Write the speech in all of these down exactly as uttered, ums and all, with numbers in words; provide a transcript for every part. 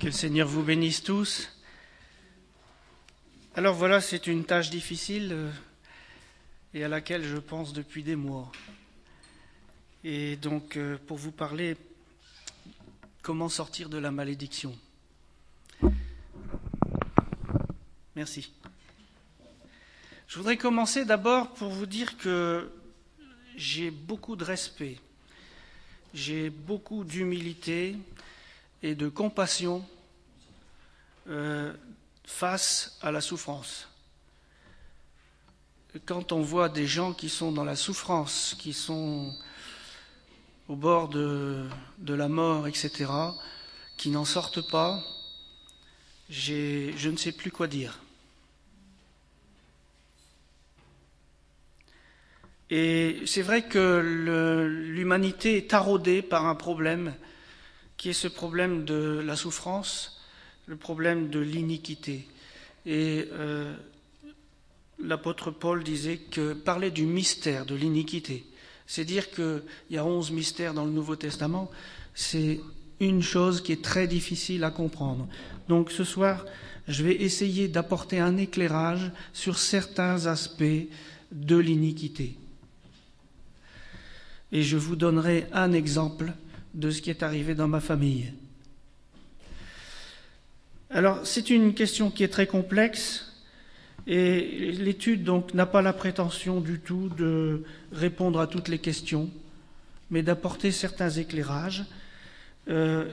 Que le Seigneur vous bénisse tous. Alors voilà, c'est une tâche difficile euh, et à laquelle je pense depuis des mois. Et donc, euh, pour vous parler, comment sortir de la malédiction. Merci. Je voudrais commencer d'abord pour vous dire que j'ai beaucoup de respect, j'ai beaucoup d'humilité et de compassion euh, face à la souffrance. Quand on voit des gens qui sont dans la souffrance, qui sont au bord de, de la mort, et cetera, qui n'en sortent pas, j'ai, je ne sais plus quoi dire. Et c'est vrai que le, l'humanité est taraudée par un problème qui est ce problème de la souffrance, le problème de l'iniquité. Et euh, l'apôtre Paul disait que parlait du mystère de l'iniquité. C'est dire qu'il y a onze mystères dans le Nouveau Testament. C'est une chose qui est très difficile à comprendre. Donc ce soir, je vais essayer d'apporter un éclairage sur certains aspects de l'iniquité. Et je vous donnerai un exemple de ce qui est arrivé dans ma famille. Alors, c'est une question qui est très complexe et l'étude donc n'a pas la prétention du tout de répondre à toutes les questions, mais d'apporter certains éclairages euh,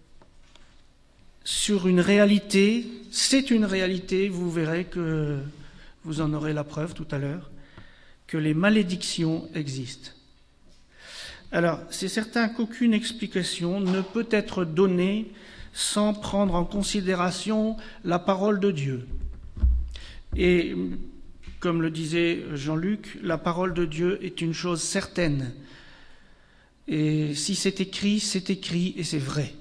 sur une réalité. C'est une réalité, vous verrez que vous en aurez la preuve tout à l'heure, que les malédictions existent. Alors, c'est certain qu'aucune explication ne peut être donnée sans prendre en considération la parole de Dieu. Et, comme le disait Jean-Luc, la parole de Dieu est une chose certaine. Et si c'est écrit, c'est écrit et c'est vrai.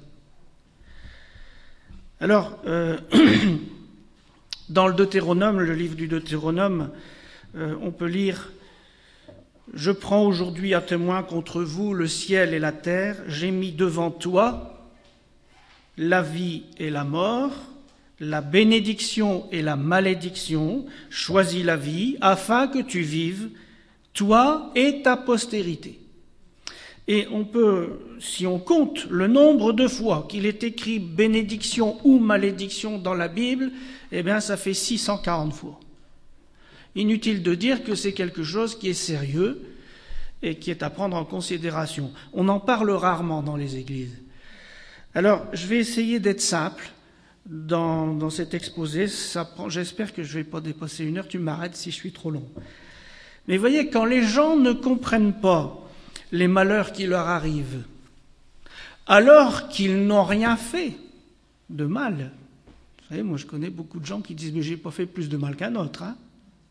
Alors, euh, dans le Deutéronome, le livre du Deutéronome, euh, on peut lire « Je prends aujourd'hui à témoin contre vous le ciel et la terre, j'ai mis devant toi la vie et la mort, la bénédiction et la malédiction, choisis la vie afin que tu vives, toi et ta postérité. » Et on peut, si on compte le nombre de fois qu'il est écrit bénédiction ou malédiction dans la Bible, eh bien ça fait six cent quarante fois. Inutile de dire que c'est quelque chose qui est sérieux et qui est à prendre en considération. On en parle rarement dans les églises. Alors, je vais essayer d'être simple dans, dans cet exposé. Ça prend, j'espère que je ne vais pas dépasser une heure. Tu m'arrêtes si je suis trop long. Mais voyez, quand les gens ne comprennent pas les malheurs qui leur arrivent, alors qu'ils n'ont rien fait de mal. Vous savez, moi je connais beaucoup de gens qui disent « mais j'ai pas fait plus de mal qu'un autre hein ».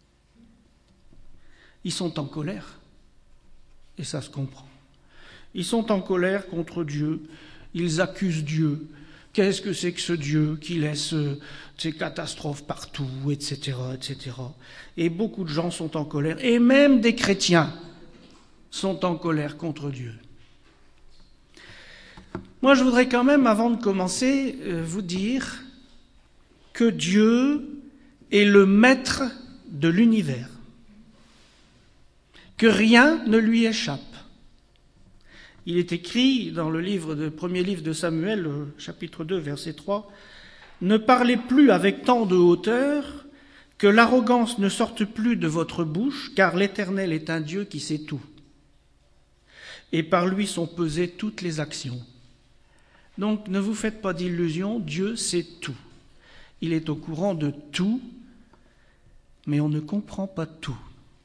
Ils sont en colère, et ça se comprend. Ils sont en colère contre Dieu, ils accusent Dieu. Qu'est-ce que c'est que ce Dieu qui laisse euh, ces catastrophes partout, et cetera, et cetera. Et beaucoup de gens sont en colère, et même des chrétiens sont en colère contre Dieu. Moi, je voudrais quand même, avant de commencer, euh, vous dire que Dieu est le maître de l'univers, que rien ne lui échappe. Il est écrit dans le livre de, premier livre de Samuel, chapitre deux, verset trois, « Ne parlez plus avec tant de hauteur, que l'arrogance ne sorte plus de votre bouche, car l'Éternel est un Dieu qui sait tout. Et par lui sont pesées toutes les actions. » Donc ne vous faites pas d'illusions, Dieu sait tout. Il est au courant de tout, mais on ne comprend pas tout.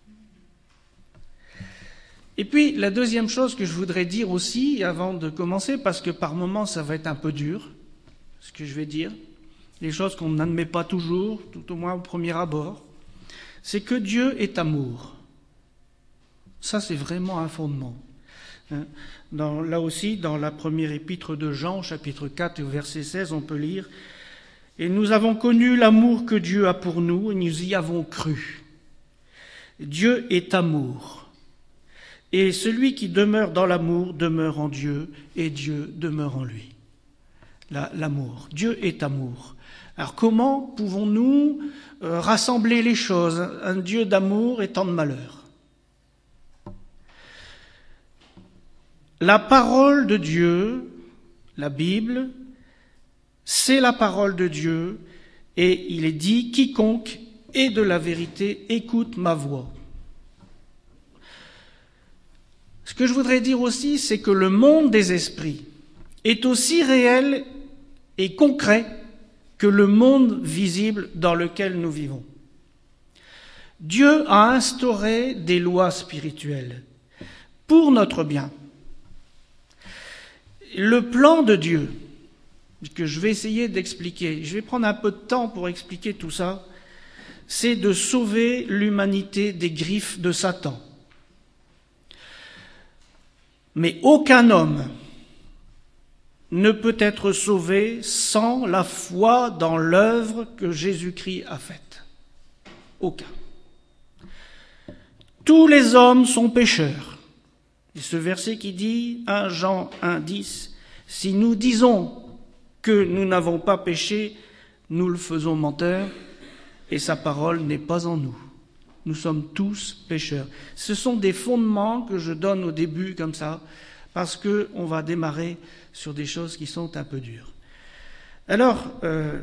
Et puis, la deuxième chose que je voudrais dire aussi, avant de commencer, parce que par moments ça va être un peu dur, ce que je vais dire, les choses qu'on n'admet pas toujours, tout au moins au premier abord, c'est que Dieu est amour. Ça, c'est vraiment un fondement. Dans, là aussi, dans la première épître de Jean, chapitre quatre, verset seize, on peut lire « Et nous avons connu l'amour que Dieu a pour nous, et nous y avons cru. Dieu est amour. Et celui qui demeure dans l'amour demeure en Dieu, et Dieu demeure en lui. » la, l'amour. Dieu est amour. Alors comment pouvons-nous euh, rassembler les choses, un Dieu d'amour et tant de malheur? La parole de Dieu, la Bible, c'est la parole de Dieu, et il est dit « Quiconque est de la vérité, écoute ma voix ». Ce que je voudrais dire aussi, c'est que le monde des esprits est aussi réel et concret que le monde visible dans lequel nous vivons. Dieu a instauré des lois spirituelles pour notre bien. Le plan de Dieu, que je vais essayer d'expliquer, je vais prendre un peu de temps pour expliquer tout ça, c'est de sauver l'humanité des griffes de Satan. Mais aucun homme ne peut être sauvé sans la foi dans l'œuvre que Jésus-Christ a faite. Aucun. Tous les hommes sont pécheurs. Et ce verset qui dit, premier Jean un, dix, « Si nous disons que nous n'avons pas péché, nous le faisons menteur, et sa parole n'est pas en nous. » Nous sommes tous pécheurs. Ce sont des fondements que je donne au début comme ça, parce qu'on va démarrer sur des choses qui sont un peu dures. Alors, euh,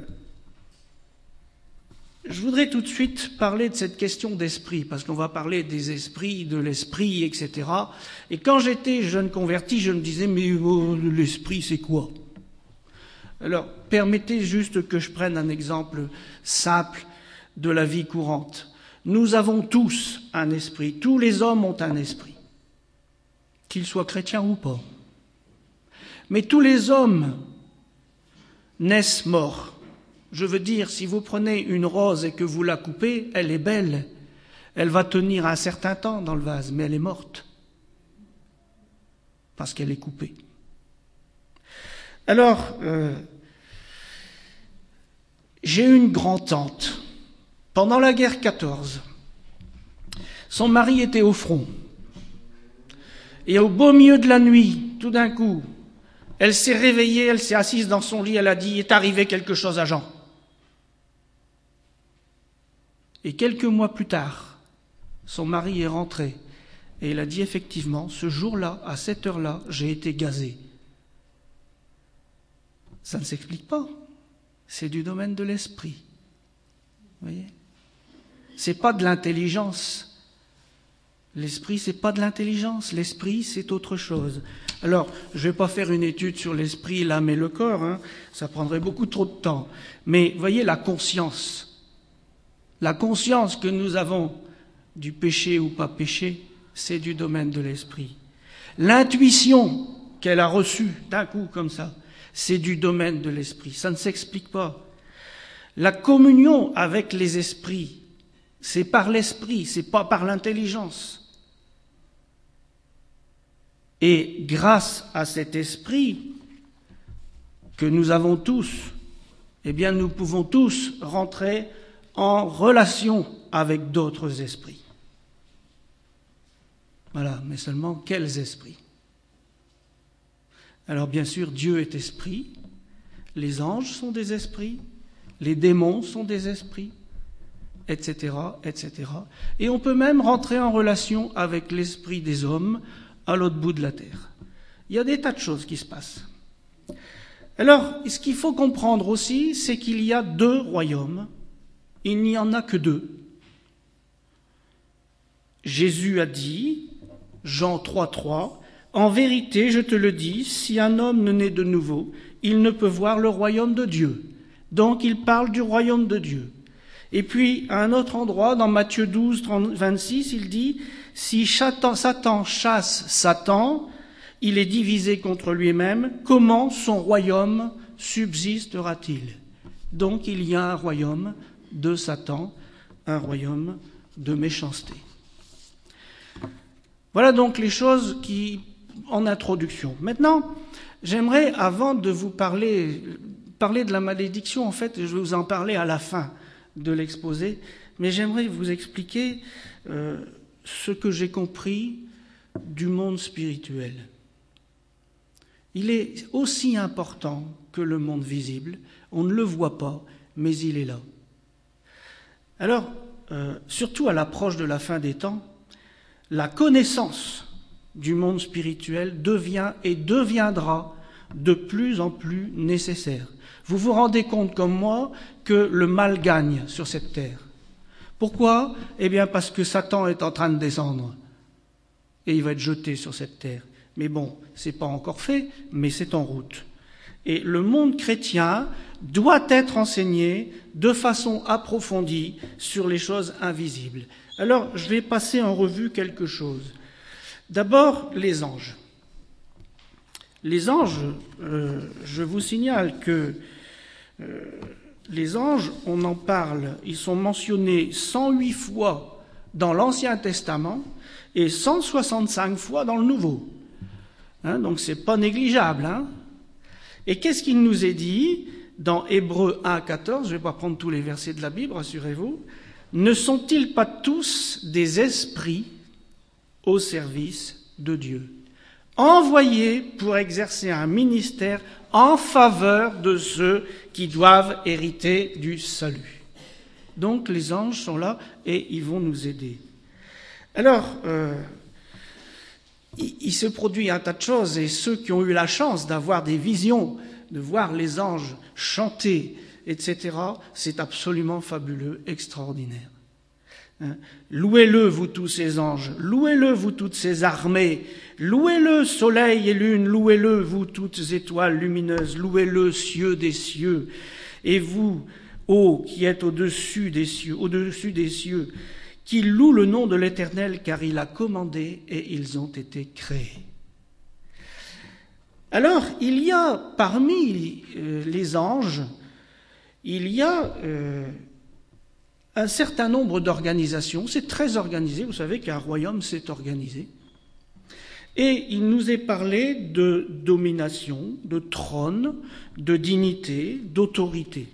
je voudrais tout de suite parler de cette question d'esprit, parce qu'on va parler des esprits, de l'esprit, et cetera. Et quand j'étais jeune converti, je me disais, mais oh, l'esprit, c'est quoi? Alors, permettez juste que je prenne un exemple simple de la vie courante. Nous avons tous un esprit, tous les hommes ont un esprit, qu'ils soient chrétiens ou pas. Mais tous les hommes naissent morts. Je veux dire, si vous prenez une rose et que vous la coupez, elle est belle. Elle va tenir un certain temps dans le vase, mais elle est morte. Parce qu'elle est coupée. Alors, euh, j'ai une grand-tante. Pendant la guerre quatorze, son mari était au front. Et au beau milieu de la nuit, tout d'un coup, elle s'est réveillée, elle s'est assise dans son lit, elle a dit « Il est arrivé quelque chose à Jean ». Et quelques mois plus tard, son mari est rentré et il a dit effectivement, ce jour-là, à cette heure-là, j'ai été gazé. Ça ne s'explique pas. C'est du domaine de l'esprit. Vous voyez ? C'est pas de l'intelligence. L'esprit, c'est pas de l'intelligence. L'esprit, c'est autre chose. Alors, je vais pas faire une étude sur l'esprit, l'âme et le corps, hein. Ça prendrait beaucoup trop de temps. Mais, vous voyez, la conscience. La conscience que nous avons du péché ou pas péché, c'est du domaine de l'esprit. L'intuition qu'elle a reçue d'un coup comme ça, c'est du domaine de l'esprit. Ça ne s'explique pas. La communion avec les esprits, c'est par l'esprit, c'est pas par l'intelligence. Et grâce à cet esprit que nous avons tous, eh bien, nous pouvons tous rentrer en relation avec d'autres esprits. Voilà, mais seulement quels esprits? Alors bien sûr, Dieu est esprit, les anges sont des esprits, les démons sont des esprits, et cetera, et cetera. Et on peut même rentrer en relation avec l'esprit des hommes à l'autre bout de la terre. Il y a des tas de choses qui se passent. Alors, ce qu'il faut comprendre aussi, c'est qu'il y a deux royaumes. Il n'y en a que deux. Jésus a dit, Jean trois, trois, « En vérité, je te le dis, si un homme ne naît de nouveau, il ne peut voir le royaume de Dieu. » Donc, il parle du royaume de Dieu. Et puis, à un autre endroit, dans Matthieu douze, vingt-six, il dit, « Si Satan chasse Satan, il est divisé contre lui-même, comment son royaume subsistera-t-il » Donc, il y a un royaume de Satan, un royaume de méchanceté. Voilà donc les choses qui, en introduction. Maintenant, j'aimerais, avant de vous parler, parler de la malédiction, en fait, je vais vous en parler à la fin de l'exposé, mais j'aimerais vous expliquer euh, ce que j'ai compris du monde spirituel. Il est aussi important que le monde visible. On ne le voit pas, mais il est là. Alors, euh, surtout à l'approche de la fin des temps, la connaissance du monde spirituel devient et deviendra de plus en plus nécessaire. Vous vous rendez compte comme moi que le mal gagne sur cette terre. Pourquoi ? Eh bien parce que Satan est en train de descendre et il va être jeté sur cette terre. Mais bon, c'est pas encore fait, mais c'est en route. Et le monde chrétien doit être enseigné de façon approfondie sur les choses invisibles. Alors, je vais passer en revue quelque chose. D'abord, les anges. Les anges, euh, je vous signale que euh, les anges, on en parle, ils sont mentionnés cent huit fois dans l'Ancien Testament et cent soixante-cinq fois dans le Nouveau. Hein, donc c'est pas négligeable. Hein. Et qu'est-ce qu'il nous est dit dans Hébreux un, quatorze, je ne vais pas prendre tous les versets de la Bible, rassurez-vous. Ne sont-ils pas tous des esprits au service de Dieu, envoyés pour exercer un ministère en faveur de ceux qui doivent hériter du salut. Donc les anges sont là et ils vont nous aider. Alors, euh, il, il se produit un tas de choses et ceux qui ont eu la chance d'avoir des visions, de voir les anges chanter, et cetera, c'est absolument fabuleux, extraordinaire. Hein? Louez-le, vous tous ces anges, louez-le, vous toutes ces armées, louez-le, soleil et lune, louez-le, vous toutes étoiles lumineuses, louez-le, cieux des cieux, et vous, ô qui êtes au-dessus des cieux, au-dessus des cieux, qui louent le nom de l'Éternel, car il a commandé et ils ont été créés. Alors, il y a parmi euh, les anges, il y a euh, un certain nombre d'organisations. C'est très organisé. Vous savez qu'un royaume, c'est organisé. Et il nous est parlé de domination, de trône, de dignité, d'autorité.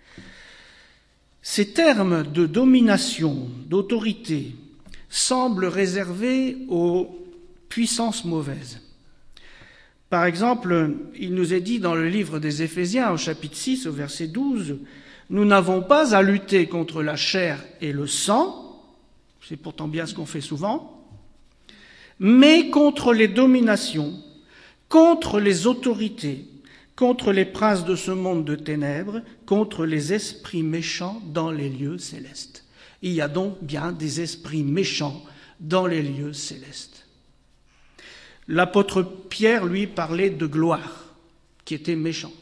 Ces termes de domination, d'autorité, semblent réservés aux puissances mauvaises. Par exemple, il nous est dit dans le livre des Éphésiens, au chapitre six, au verset douze, « Nous n'avons pas à lutter contre la chair et le sang, c'est pourtant bien ce qu'on fait souvent, mais contre les dominations, contre les autorités, contre les princes de ce monde de ténèbres, contre les esprits méchants dans les lieux célestes. » Il y a donc bien des esprits méchants dans les lieux célestes. L'apôtre Pierre, lui, parlait de gloire, qui était méchant.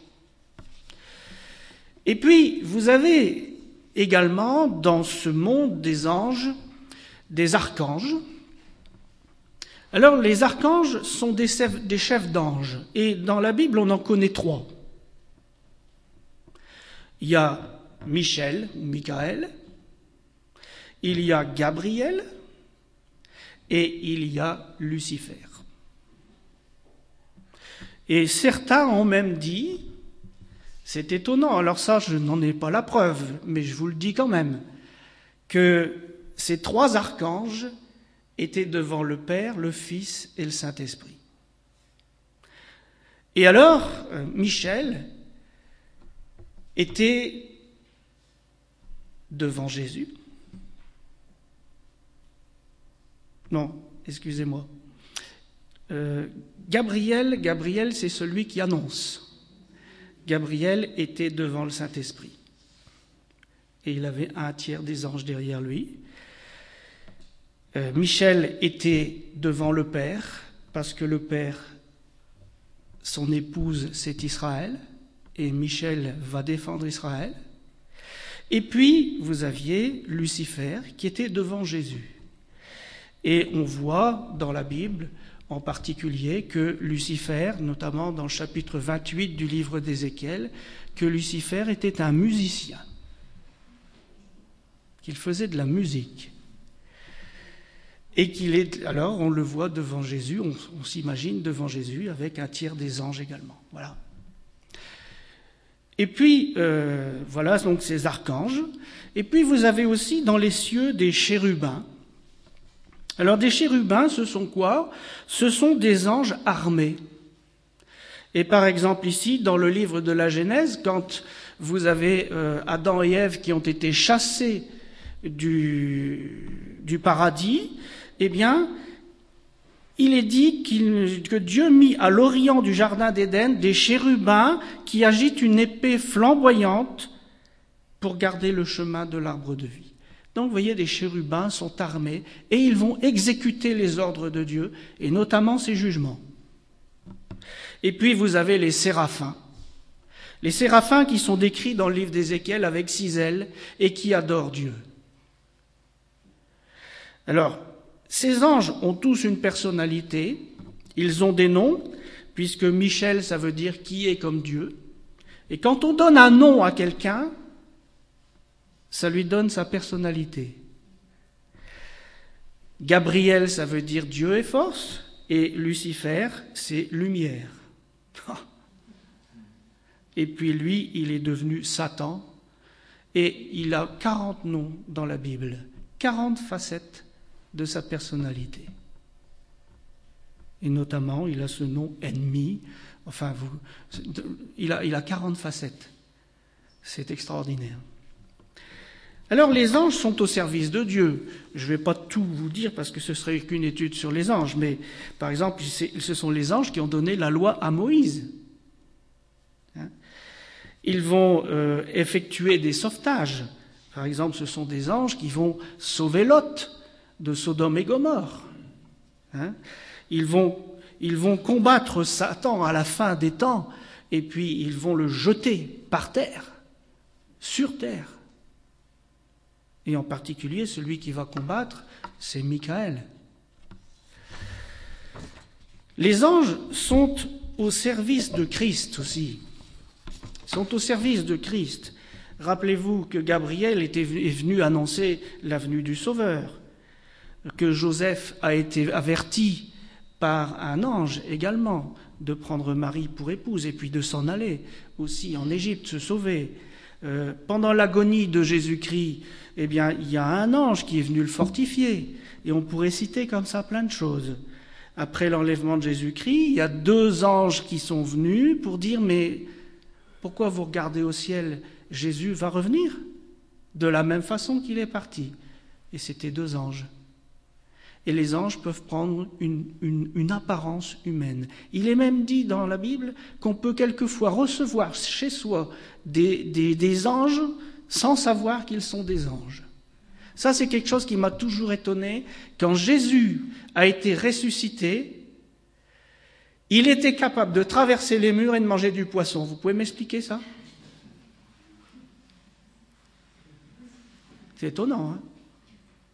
Et puis, vous avez également, dans ce monde des anges, des archanges. Alors, les archanges sont des chefs, des chefs d'anges, et dans la Bible, on en connaît trois. Il y a Michel, ou Michael, il y a Gabriel, et il y a Lucifer. Et certains ont même dit, c'est étonnant, alors ça je n'en ai pas la preuve, mais je vous le dis quand même, que ces trois archanges étaient devant le Père, le Fils et le Saint-Esprit. Et alors, Michel était devant Jésus. Non, excusez-moi. Euh, Gabriel, Gabriel, c'est celui qui annonce. Gabriel était devant le Saint-Esprit. Et il avait un tiers des anges derrière lui. Euh, Michel était devant le Père, parce que le Père, son épouse, c'est Israël, et Michel va défendre Israël. Et puis, vous aviez Lucifer, qui était devant Jésus. Et on voit dans la Bible, en particulier, que Lucifer, notamment dans le chapitre vingt-huit du livre d'Ézéchiel, que Lucifer était un musicien, qu'il faisait de la musique. Et qu'il est, alors on le voit devant Jésus, on, on s'imagine devant Jésus avec un tiers des anges également. Voilà. Et puis, euh, voilà donc ces archanges. Et puis vous avez aussi dans les cieux des chérubins. Alors des chérubins, ce sont quoi ? Ce sont des anges armés. Et par exemple ici, dans le livre de la Genèse, quand vous avez euh, Adam et Ève qui ont été chassés du, du paradis, eh bien, il est dit qu'il, que Dieu mit à l'orient du jardin d'Éden des chérubins qui agitent une épée flamboyante pour garder le chemin de l'arbre de vie. Donc, vous voyez, des chérubins sont armés et ils vont exécuter les ordres de Dieu, et notamment ses jugements. Et puis, vous avez les séraphins. Les séraphins qui sont décrits dans le livre d'Ézéchiel avec six ailes et qui adorent Dieu. Alors, ces anges ont tous une personnalité, ils ont des noms, puisque Michel, ça veut dire qui est comme Dieu. Et quand on donne un nom à quelqu'un, ça lui donne sa personnalité. Gabriel, ça veut dire Dieu est force, et Lucifer, c'est lumière. Et puis lui, il est devenu Satan, et il a quarante noms dans la Bible, quarante facettes de sa personnalité. Et notamment, il a ce nom ennemi, enfin, vous, il a, il a quarante facettes. C'est extraordinaire. Alors, les anges sont au service de Dieu. Je ne vais pas tout vous dire parce que ce serait qu'une étude sur les anges, mais par exemple, ce sont les anges qui ont donné la loi à Moïse. Hein? Ils vont euh, effectuer des sauvetages. Par exemple, ce sont des anges qui vont sauver Lot de Sodome et Gomorrhe. Hein? Ils vont, ils vont combattre Satan à la fin des temps, et puis ils vont le jeter par terre, sur terre. Et en particulier, celui qui va combattre, c'est Michael. Les anges sont au service de Christ aussi. Ils sont au service de Christ. Rappelez-vous que Gabriel était, est venu annoncer la venue du Sauveur, que Joseph a été averti par un ange également de prendre Marie pour épouse et puis de s'en aller aussi en Égypte, se sauver. Euh, pendant l'agonie de Jésus-Christ, eh bien, il y a un ange qui est venu le fortifier. Et on pourrait citer comme ça plein de choses. Après l'enlèvement de Jésus-Christ, il y a deux anges qui sont venus pour dire « Mais pourquoi vous regardez au ciel ? Jésus va revenir de la même façon qu'il est parti. » Et c'était deux anges. Et les anges peuvent prendre une, une, une apparence humaine. Il est même dit dans la Bible qu'on peut quelquefois recevoir chez soi des, des, des anges sans savoir qu'ils sont des anges. Ça, c'est quelque chose qui m'a toujours étonné. Quand Jésus a été ressuscité, il était capable de traverser les murs et de manger du poisson. Vous pouvez m'expliquer ça ? C'est étonnant, hein ?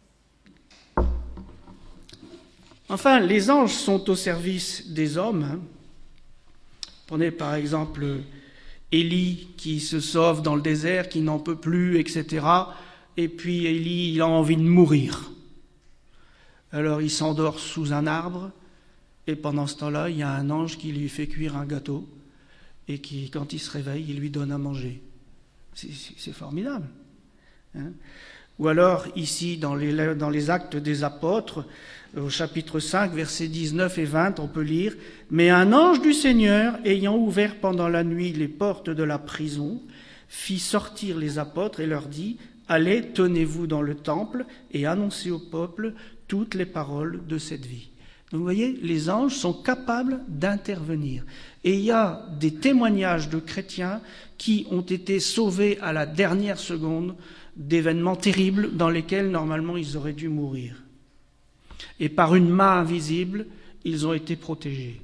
Enfin, les anges sont au service des hommes. Hein. Prenez par exemple Élie qui se sauve dans le désert, qui n'en peut plus, et cetera. Et puis Élie, il a envie de mourir. Alors il s'endort sous un arbre, et pendant ce temps-là, il y a un ange qui lui fait cuire un gâteau, et qui, quand il se réveille, il lui donne à manger. C'est, c'est, c'est formidable. Hein. Ou alors, ici, dans les, dans les Actes des Apôtres, au chapitre cinq, versets dix-neuf et vingt, on peut lire « Mais un ange du Seigneur, ayant ouvert pendant la nuit les portes de la prison, fit sortir les apôtres et leur dit « Allez, tenez-vous dans le temple et annoncez au peuple toutes les paroles de cette vie. » Donc vous voyez, les anges sont capables d'intervenir. Et il y a des témoignages de chrétiens qui ont été sauvés à la dernière seconde d'événements terribles dans lesquels normalement ils auraient dû mourir. Et par une main invisible, ils ont été protégés.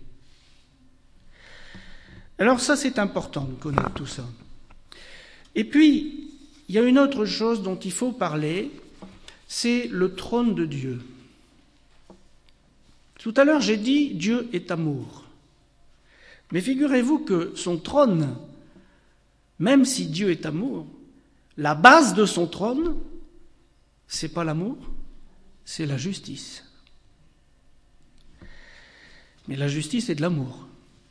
Alors ça, c'est important de connaître tout ça. Et puis, il y a une autre chose dont il faut parler, c'est le trône de Dieu. Tout à l'heure, j'ai dit « Dieu est amour ». Mais figurez-vous que son trône, même si Dieu est amour, la base de son trône, c'est pas l'amour, c'est la justice. Mais la justice est de l'amour.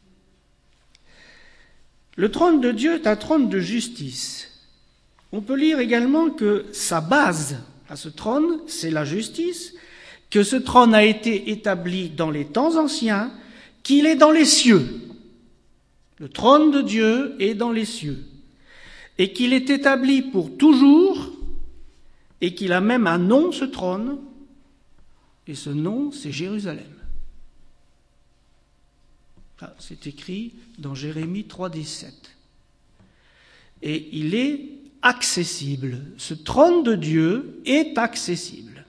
Le trône de Dieu est un trône de justice. On peut lire également que sa base à ce trône, c'est la justice, que ce trône a été établi dans les temps anciens, qu'il est dans les cieux. Le trône de Dieu est dans les cieux, et qu'il est établi pour toujours, et qu'il a même un nom, ce trône, et ce nom, c'est Jérusalem. Ah, c'est écrit dans Jérémie trois, dix-sept. Et il est accessible. Ce trône de Dieu est accessible.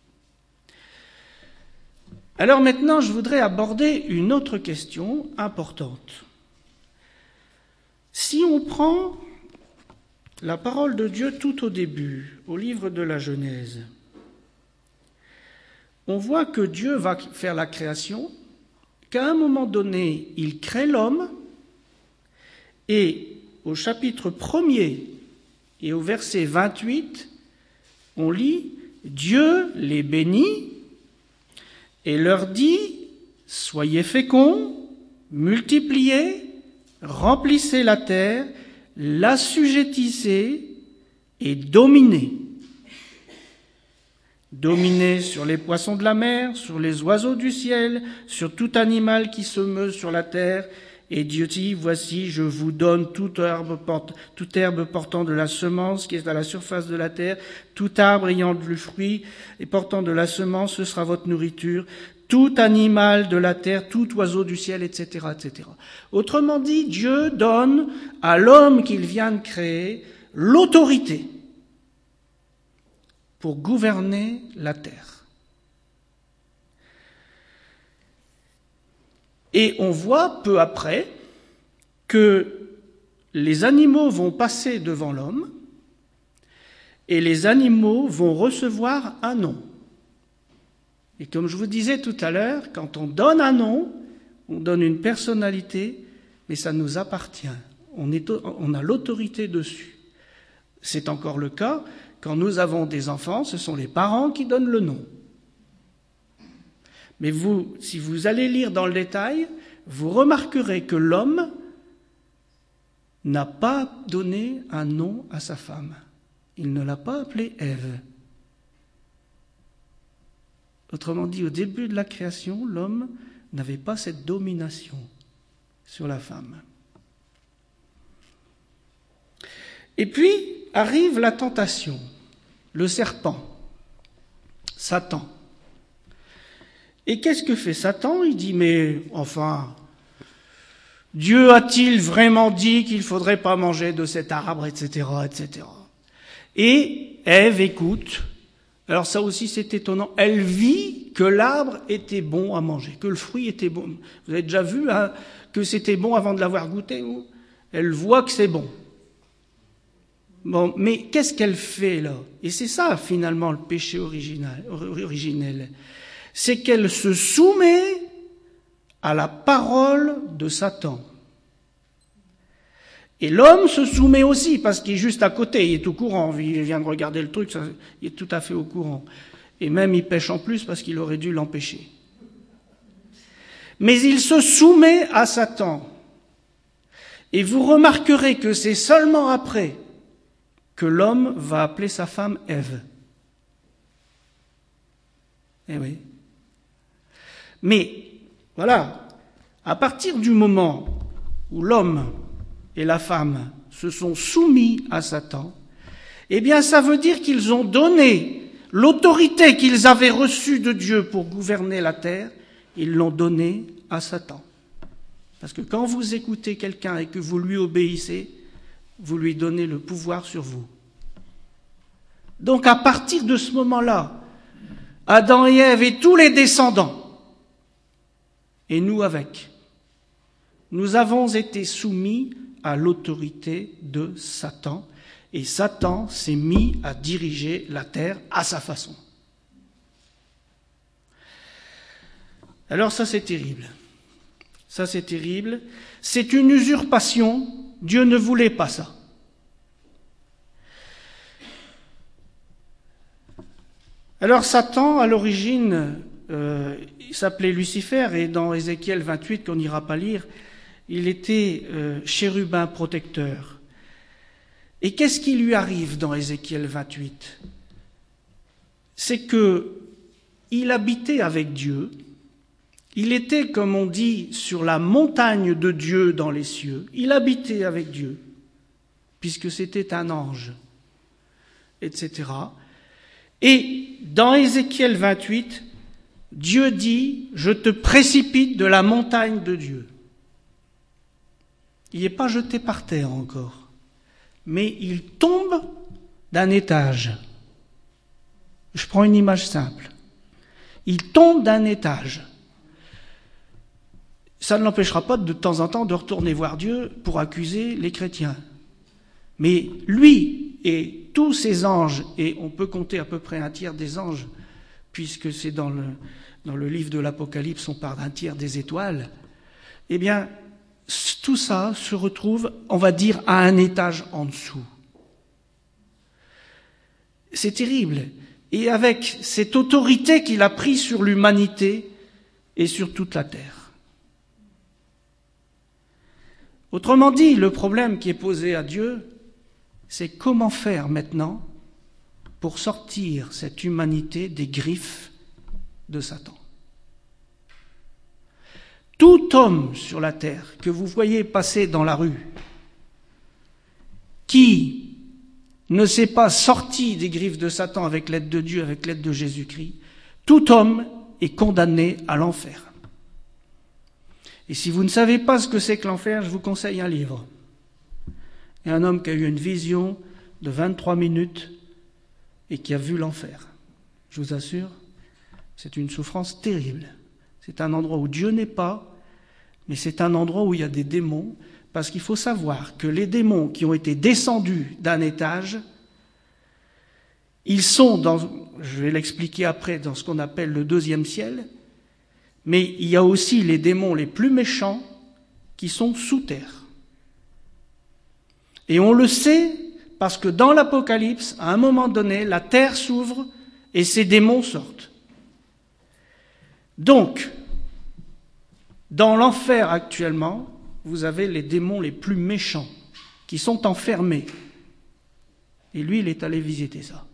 Alors maintenant, je voudrais aborder une autre question importante. Si on prend la parole de Dieu tout au début, au livre de la Genèse, on voit que Dieu va faire la création, qu'à un moment donné, il crée l'homme, et au chapitre premier et au verset vingt-huit, on lit « Dieu les bénit et leur dit « Soyez féconds, multipliez, remplissez la terre, l'assujettissez et dominez. Dominez sur les poissons de la mer, sur les oiseaux du ciel, sur tout animal qui se meut sur la terre. Et Dieu dit, voici, je vous donne toute herbe, porte, toute herbe portant de la semence qui est à la surface de la terre, tout arbre ayant du fruit et portant de la semence, ce sera votre nourriture, tout animal de la terre, tout oiseau du ciel, et cetera, et cetera. Autrement dit, Dieu donne à l'homme qu'il vient de créer l'autorité pour gouverner la terre. Et on voit peu après que les animaux vont passer devant l'homme et les animaux vont recevoir un nom. Et comme je vous disais tout à l'heure, quand on donne un nom, on donne une personnalité, mais ça nous appartient. On, est, on a l'autorité dessus. C'est encore le cas quand nous avons des enfants, ce sont les parents qui donnent le nom. Mais vous, si vous allez lire dans le détail, vous remarquerez que l'homme n'a pas donné un nom à sa femme. Il ne l'a pas appelée Ève. Autrement dit, au début de la création, l'homme n'avait pas cette domination sur la femme. Et puis arrive la tentation, le serpent, Satan. Et qu'est-ce que fait Satan? Il dit, mais enfin, Dieu a-t-il vraiment dit qu'il ne faudrait pas manger de cet arbre, et cetera, et cetera. Et Ève écoute. Alors ça aussi c'est étonnant. Elle vit que l'arbre était bon à manger, que le fruit était bon. Vous avez déjà vu hein, que c'était bon avant de l'avoir goûté ou? Elle voit que c'est bon. Bon, mais qu'est-ce qu'elle fait là? Et c'est ça finalement le péché original, originel. C'est qu'elle se soumet à la parole de Satan. Et l'homme se soumet aussi, parce qu'il est juste à côté, il est au courant, il vient de regarder le truc, ça, il est tout à fait au courant. Et même il pêche en plus parce qu'il aurait dû l'empêcher. Mais il se soumet à Satan. Et vous remarquerez que c'est seulement après que l'homme va appeler sa femme Ève. Eh oui. Mais, voilà, à partir du moment où l'homme et la femme se sont soumis à Satan, eh bien ça veut dire qu'ils ont donné l'autorité qu'ils avaient reçue de Dieu pour gouverner la terre, ils l'ont donnée à Satan. Parce que quand vous écoutez quelqu'un et que vous lui obéissez, vous lui donnez le pouvoir sur vous. Donc à partir de ce moment-là, Adam et Ève et tous les descendants, et nous avec, nous avons été soumis à l'autorité de Satan, et Satan s'est mis à diriger la terre à sa façon. Alors ça c'est terrible. Ça c'est terrible. C'est une usurpation. Dieu ne voulait pas ça. Alors Satan, à l'origine, euh, il s'appelait Lucifer, et dans Ézéchiel vingt-huit, qu'on n'ira pas lire, il était euh, chérubin protecteur. Et qu'est-ce qui lui arrive dans Ézéchiel vingt-huit? C'est que il habitait avec Dieu, Il était, comme on dit, sur la montagne de Dieu dans les cieux. Il habitait avec Dieu, puisque c'était un ange, et cetera. Et dans Ézéchiel vingt-huit, Dieu dit « Je te précipite de la montagne de Dieu ». Il n'est pas jeté par terre encore, mais il tombe d'un étage. Je prends une image simple. Il tombe d'un étage. Ça ne l'empêchera pas de, de temps en temps de retourner voir Dieu pour accuser les chrétiens. Mais lui et tous ces anges, et on peut compter à peu près un tiers des anges, puisque c'est dans le, dans le livre de l'Apocalypse, on parle d'un tiers des étoiles, eh bien, tout ça se retrouve, on va dire, à un étage en dessous. C'est terrible. Et avec cette autorité qu'il a prise sur l'humanité et sur toute la terre. Autrement dit, le problème qui est posé à Dieu, c'est comment faire maintenant pour sortir cette humanité des griffes de Satan. Tout homme sur la terre que vous voyez passer dans la rue, qui ne s'est pas sorti des griffes de Satan avec l'aide de Dieu, avec l'aide de Jésus-Christ, tout homme est condamné à l'enfer. Et si vous ne savez pas ce que c'est que l'enfer, je vous conseille un livre. Il y a un homme qui a eu une vision de vingt-trois minutes et qui a vu l'enfer. Je vous assure, c'est une souffrance terrible. C'est un endroit où Dieu n'est pas, mais c'est un endroit où il y a des démons, parce qu'il faut savoir que les démons qui ont été descendus d'un étage, ils sont dans, je vais l'expliquer après, dans ce qu'on appelle le deuxième ciel, mais il y a aussi les démons les plus méchants qui sont sous terre. Et on le sait parce que dans l'Apocalypse, à un moment donné, la terre s'ouvre et ces démons sortent. Donc, dans l'enfer actuellement, vous avez les démons les plus méchants qui sont enfermés. Et lui, il est allé visiter ça.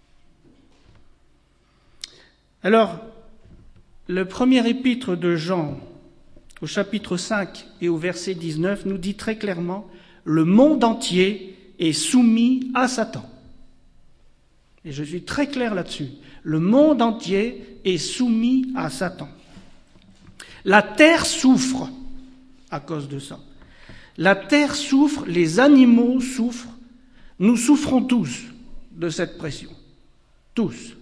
Alors, le premier épître de Jean, au chapitre cinq et au verset dix-neuf, nous dit très clairement « Le monde entier est soumis à Satan ». Et je suis très clair là-dessus. Le monde entier est soumis à Satan. La terre souffre à cause de ça. La terre souffre, les animaux souffrent, nous souffrons tous de cette pression. Tous.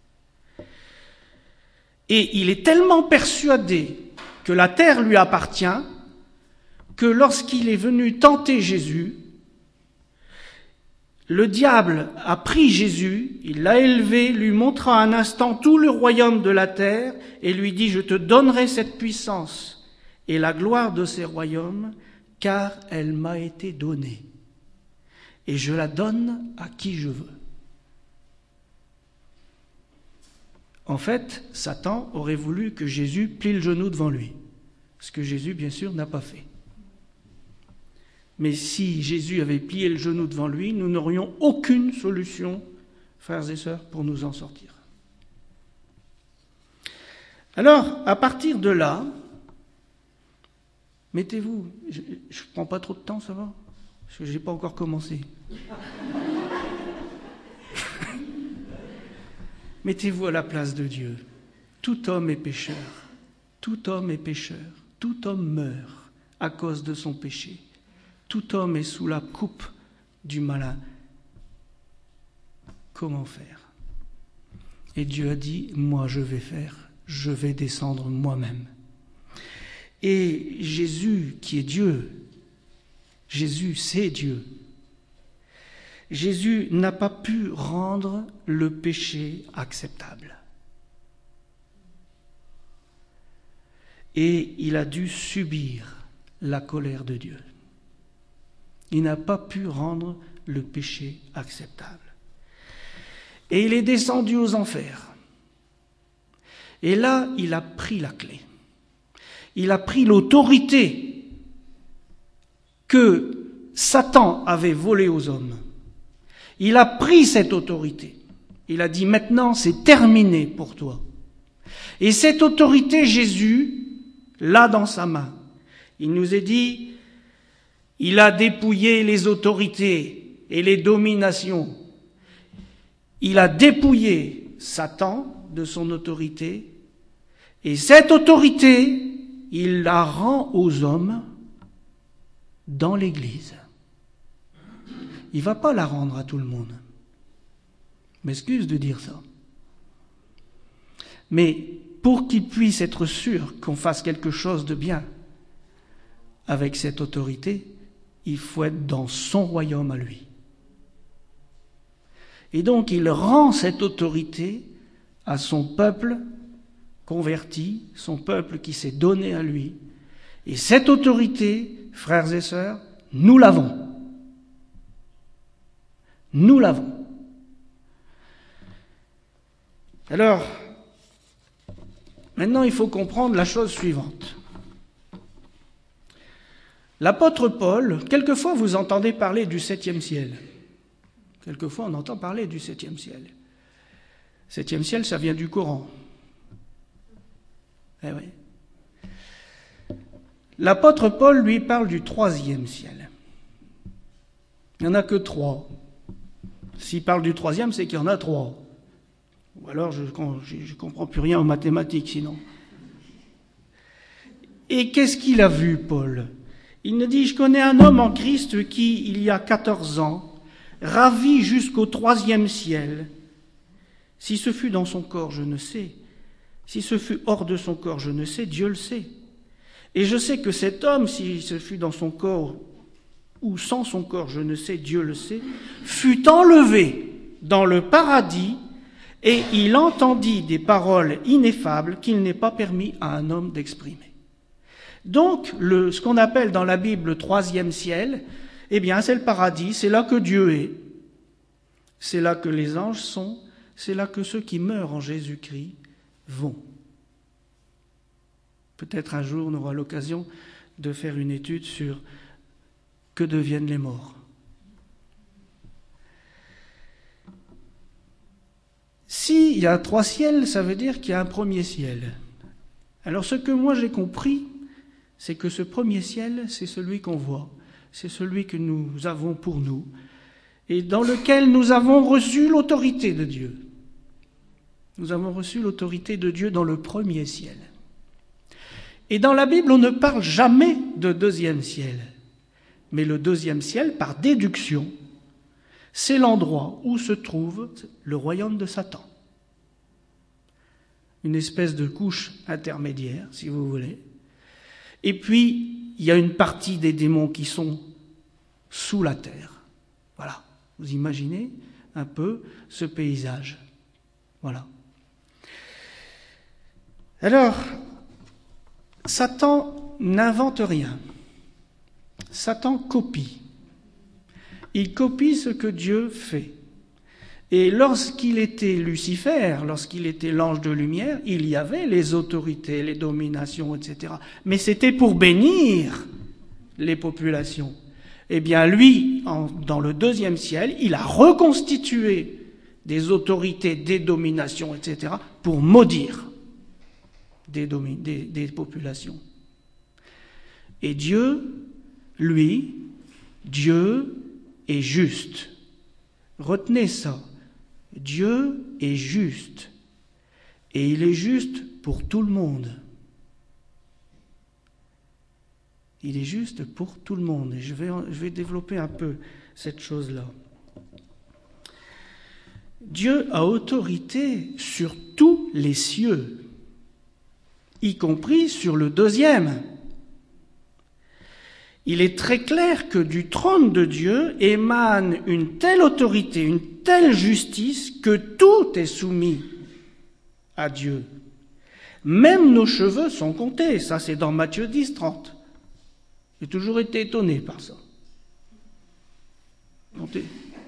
Et il est tellement persuadé que la terre lui appartient que lorsqu'il est venu tenter Jésus, le diable a pris Jésus, il l'a élevé, lui montra un instant tout le royaume de la terre et lui dit « Je te donnerai cette puissance et la gloire de ces royaumes, car elle m'a été donnée. Et je la donne à qui je veux. » En fait, Satan aurait voulu que Jésus plie le genou devant lui, ce que Jésus, bien sûr, n'a pas fait. Mais si Jésus avait plié le genou devant lui, nous n'aurions aucune solution, frères et sœurs, pour nous en sortir. Alors, à partir de là, mettez-vous, je ne prends pas trop de temps, ça va? Parce que je n'ai pas encore commencé. Mettez-vous à la place de Dieu. Tout homme est pécheur. Tout homme est pécheur. Tout homme meurt à cause de son péché. Tout homme est sous la coupe du malin. Comment faire? Et Dieu a dit, moi je vais faire, je vais descendre moi-même. Et Jésus, qui est Dieu, Jésus c'est Dieu. Jésus n'a pas pu rendre le péché acceptable. Et il a dû subir la colère de Dieu. Il n'a pas pu rendre le péché acceptable. Et il est descendu aux enfers. Et là, il a pris la clé. Il a pris l'autorité que Satan avait volée aux hommes. Il a pris cette autorité. Il a dit, maintenant, c'est terminé pour toi. Et cette autorité, Jésus l'a dans sa main. Il nous est dit, il a dépouillé les autorités et les dominations. Il a dépouillé Satan de son autorité, et cette autorité, il la rend aux hommes dans l'Église. Il ne va pas la rendre à tout le monde. Je m'excuse de dire ça. Mais pour qu'il puisse être sûr qu'on fasse quelque chose de bien avec cette autorité, il faut être dans son royaume à lui. Et donc il rend cette autorité à son peuple converti, son peuple qui s'est donné à lui. Et cette autorité, frères et sœurs, nous l'avons. Nous l'avons. Alors, maintenant il faut comprendre la chose suivante. L'apôtre Paul, quelquefois vous entendez parler du septième ciel. Quelquefois on entend parler du septième ciel. Septième ciel, ça vient du Coran. Eh oui. L'apôtre Paul, lui, parle du troisième ciel. Il n'y en a que trois. S'il parle du troisième, c'est qu'il y en a trois. Ou alors je ne comprends plus rien aux mathématiques, sinon. Et qu'est-ce qu'il a vu, Paul ? Il nous dit, je connais un homme en Christ qui, il y a quatorze ans, ravi jusqu'au troisième ciel. Si ce fut dans son corps, je ne sais. Si ce fut hors de son corps, je ne sais, Dieu le sait. Et je sais que cet homme, si ce fut dans son corps ou sans son corps, je ne sais, Dieu le sait, fut enlevé dans le paradis et il entendit des paroles ineffables qu'il n'est pas permis à un homme d'exprimer. Donc, le, ce qu'on appelle dans la Bible le troisième ciel, eh bien, c'est le paradis, c'est là que Dieu est. C'est là que les anges sont, c'est là que ceux qui meurent en Jésus-Christ vont. Peut-être un jour on aura l'occasion de faire une étude sur que deviennent les morts. S'il y a trois ciels, ça veut dire qu'il y a un premier ciel. Alors ce que moi j'ai compris, c'est que ce premier ciel, c'est celui qu'on voit, c'est celui que nous avons pour nous, et dans lequel nous avons reçu l'autorité de Dieu. Nous avons reçu l'autorité de Dieu dans le premier ciel. Et dans la Bible, on ne parle jamais de deuxième ciel. Mais le deuxième ciel, par déduction, c'est l'endroit où se trouve le royaume de Satan. Une espèce de couche intermédiaire, si vous voulez. Et puis, il y a une partie des démons qui sont sous la terre. Voilà. Vous imaginez un peu ce paysage. Voilà. Alors, Satan n'invente rien. Satan copie. Il copie ce que Dieu fait. Et lorsqu'il était Lucifer, lorsqu'il était l'ange de lumière, il y avait les autorités, les dominations, et cetera. Mais c'était pour bénir les populations. Eh bien, lui, en, dans le deuxième ciel, il a reconstitué des autorités, des dominations, et cetera, pour maudire des, domi- des, des populations. Et Dieu, lui, Dieu est juste. Retenez ça. Dieu est juste. Et il est juste pour tout le monde. Il est juste pour tout le monde. Et je vais, je vais développer un peu cette chose-là. Dieu a autorité sur tous les cieux, y compris sur le deuxième. Il est très clair que du trône de Dieu émane une telle autorité, une telle justice, que tout est soumis à Dieu. Même nos cheveux sont comptés. Ça, c'est dans Matthieu dix, trente. J'ai toujours été étonné par ça. Comptés.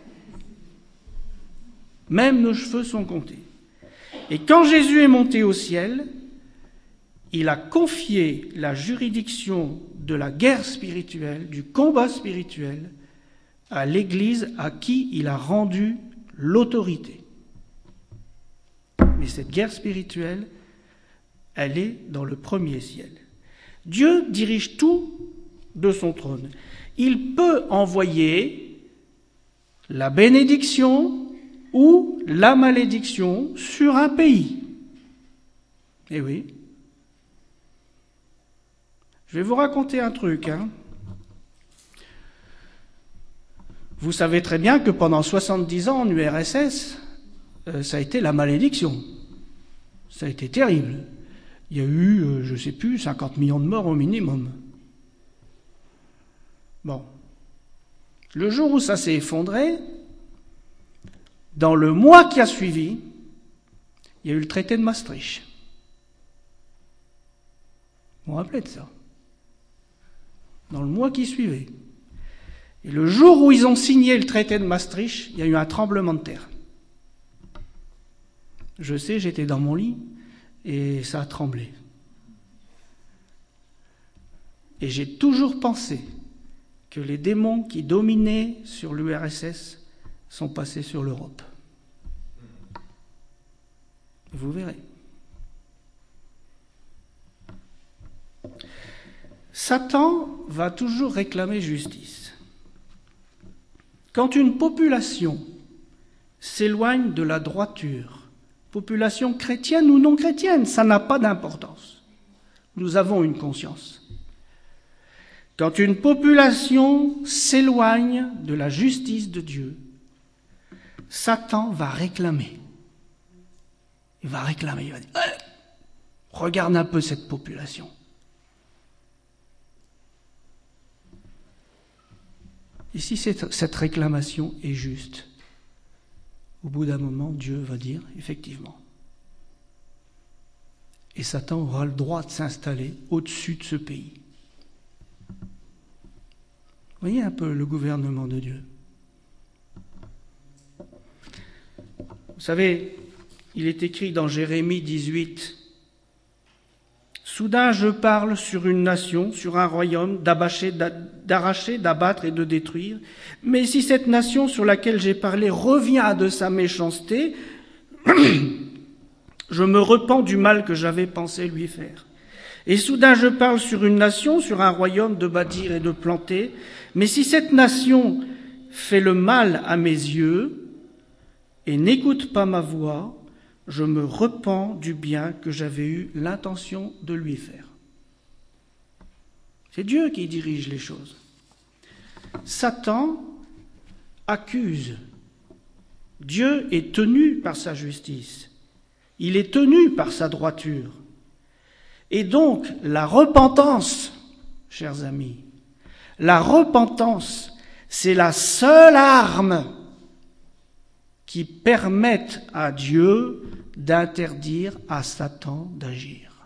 Même nos cheveux sont comptés. Et quand Jésus est monté au ciel, il a confié la juridiction de la guerre spirituelle, du combat spirituel, à l'Église à qui il a rendu l'autorité. Mais cette guerre spirituelle, elle est dans le premier ciel. Dieu dirige tout de son trône. Il peut envoyer la bénédiction ou la malédiction sur un pays. Eh oui. Je vais vous raconter un truc. Hein. Vous savez très bien que pendant soixante-dix ans en U R S S, euh, ça a été la malédiction. Ça a été terrible. Il y a eu, euh, je ne sais plus, cinquante millions de morts au minimum. Bon. Le jour où ça s'est effondré, dans le mois qui a suivi, il y a eu le traité de Maastricht. Vous vous rappelez de ça? Dans le mois qui suivait. Et le jour où ils ont signé le traité de Maastricht, il y a eu un tremblement de terre. Je sais, j'étais dans mon lit et ça a tremblé. Et j'ai toujours pensé que les démons qui dominaient sur l'U R S S sont passés sur l'Europe. Vous verrez. Satan va toujours réclamer justice. Quand une population s'éloigne de la droiture, population chrétienne ou non chrétienne, ça n'a pas d'importance. Nous avons une conscience. Quand une population s'éloigne de la justice de Dieu, Satan va réclamer. Il va réclamer, il va dire hey, « Regarde un peu cette population. » Et si cette, cette réclamation est juste, au bout d'un moment, Dieu va dire « Effectivement. » Et Satan aura le droit de s'installer au-dessus de ce pays. Vous voyez un peu le gouvernement de Dieu. Vous savez, il est écrit dans Jérémie dix-huit, « Soudain je parle sur une nation, sur un royaume, d'arracher, d'abattre et de détruire. Mais si cette nation sur laquelle j'ai parlé revient de sa méchanceté, je me repens du mal que j'avais pensé lui faire. Et soudain je parle sur une nation, sur un royaume de bâtir et de planter. Mais si cette nation fait le mal à mes yeux et n'écoute pas ma voix, je me repens du bien que j'avais eu l'intention de lui faire. » C'est Dieu qui dirige les choses. Satan accuse. Dieu est tenu par sa justice. Il est tenu par sa droiture. Et donc, la repentance, chers amis, la repentance, c'est la seule arme qui permette à Dieu d'interdire à Satan d'agir.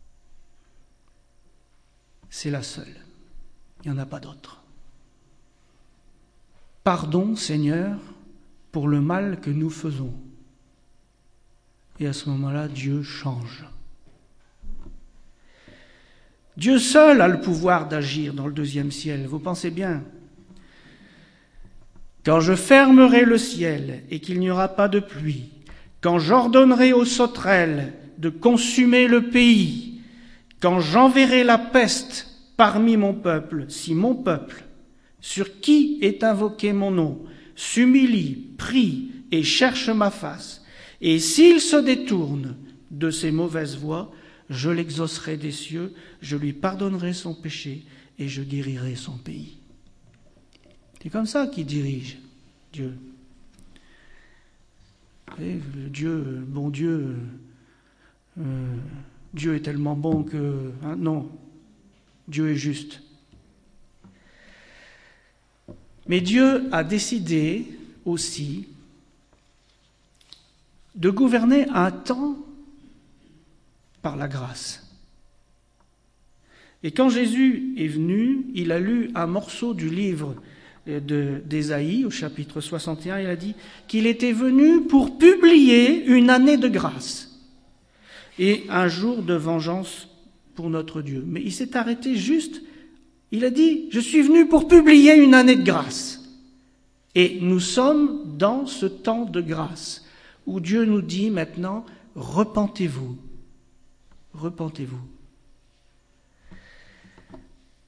C'est la seule. Il n'y en a pas d'autre. Pardon, Seigneur, pour le mal que nous faisons. Et à ce moment-là, Dieu change. Dieu seul a le pouvoir d'agir dans le deuxième ciel. Vous pensez bien. Quand je fermerai le ciel et qu'il n'y aura pas de pluie, quand j'ordonnerai aux sauterelles de consumer le pays, quand j'enverrai la peste parmi mon peuple, si mon peuple, sur qui est invoqué mon nom, s'humilie, prie et cherche ma face, et s'il se détourne de ses mauvaises voies, je l'exaucerai des cieux, je lui pardonnerai son péché et je guérirai son pays. C'est comme ça qu'il dirige Dieu. Et Dieu, bon Dieu, euh, Dieu est tellement bon que... Hein, non, Dieu est juste. Mais Dieu a décidé aussi de gouverner un temps par la grâce. Et quand Jésus est venu, il a lu un morceau du livre de, d'Ésaïe, au chapitre soixante et un, il a dit qu'il était venu pour publier une année de grâce et un jour de vengeance pour notre Dieu. Mais il s'est arrêté juste, il a dit, je suis venu pour publier une année de grâce. Et nous sommes dans ce temps de grâce où Dieu nous dit maintenant, repentez-vous. Repentez-vous.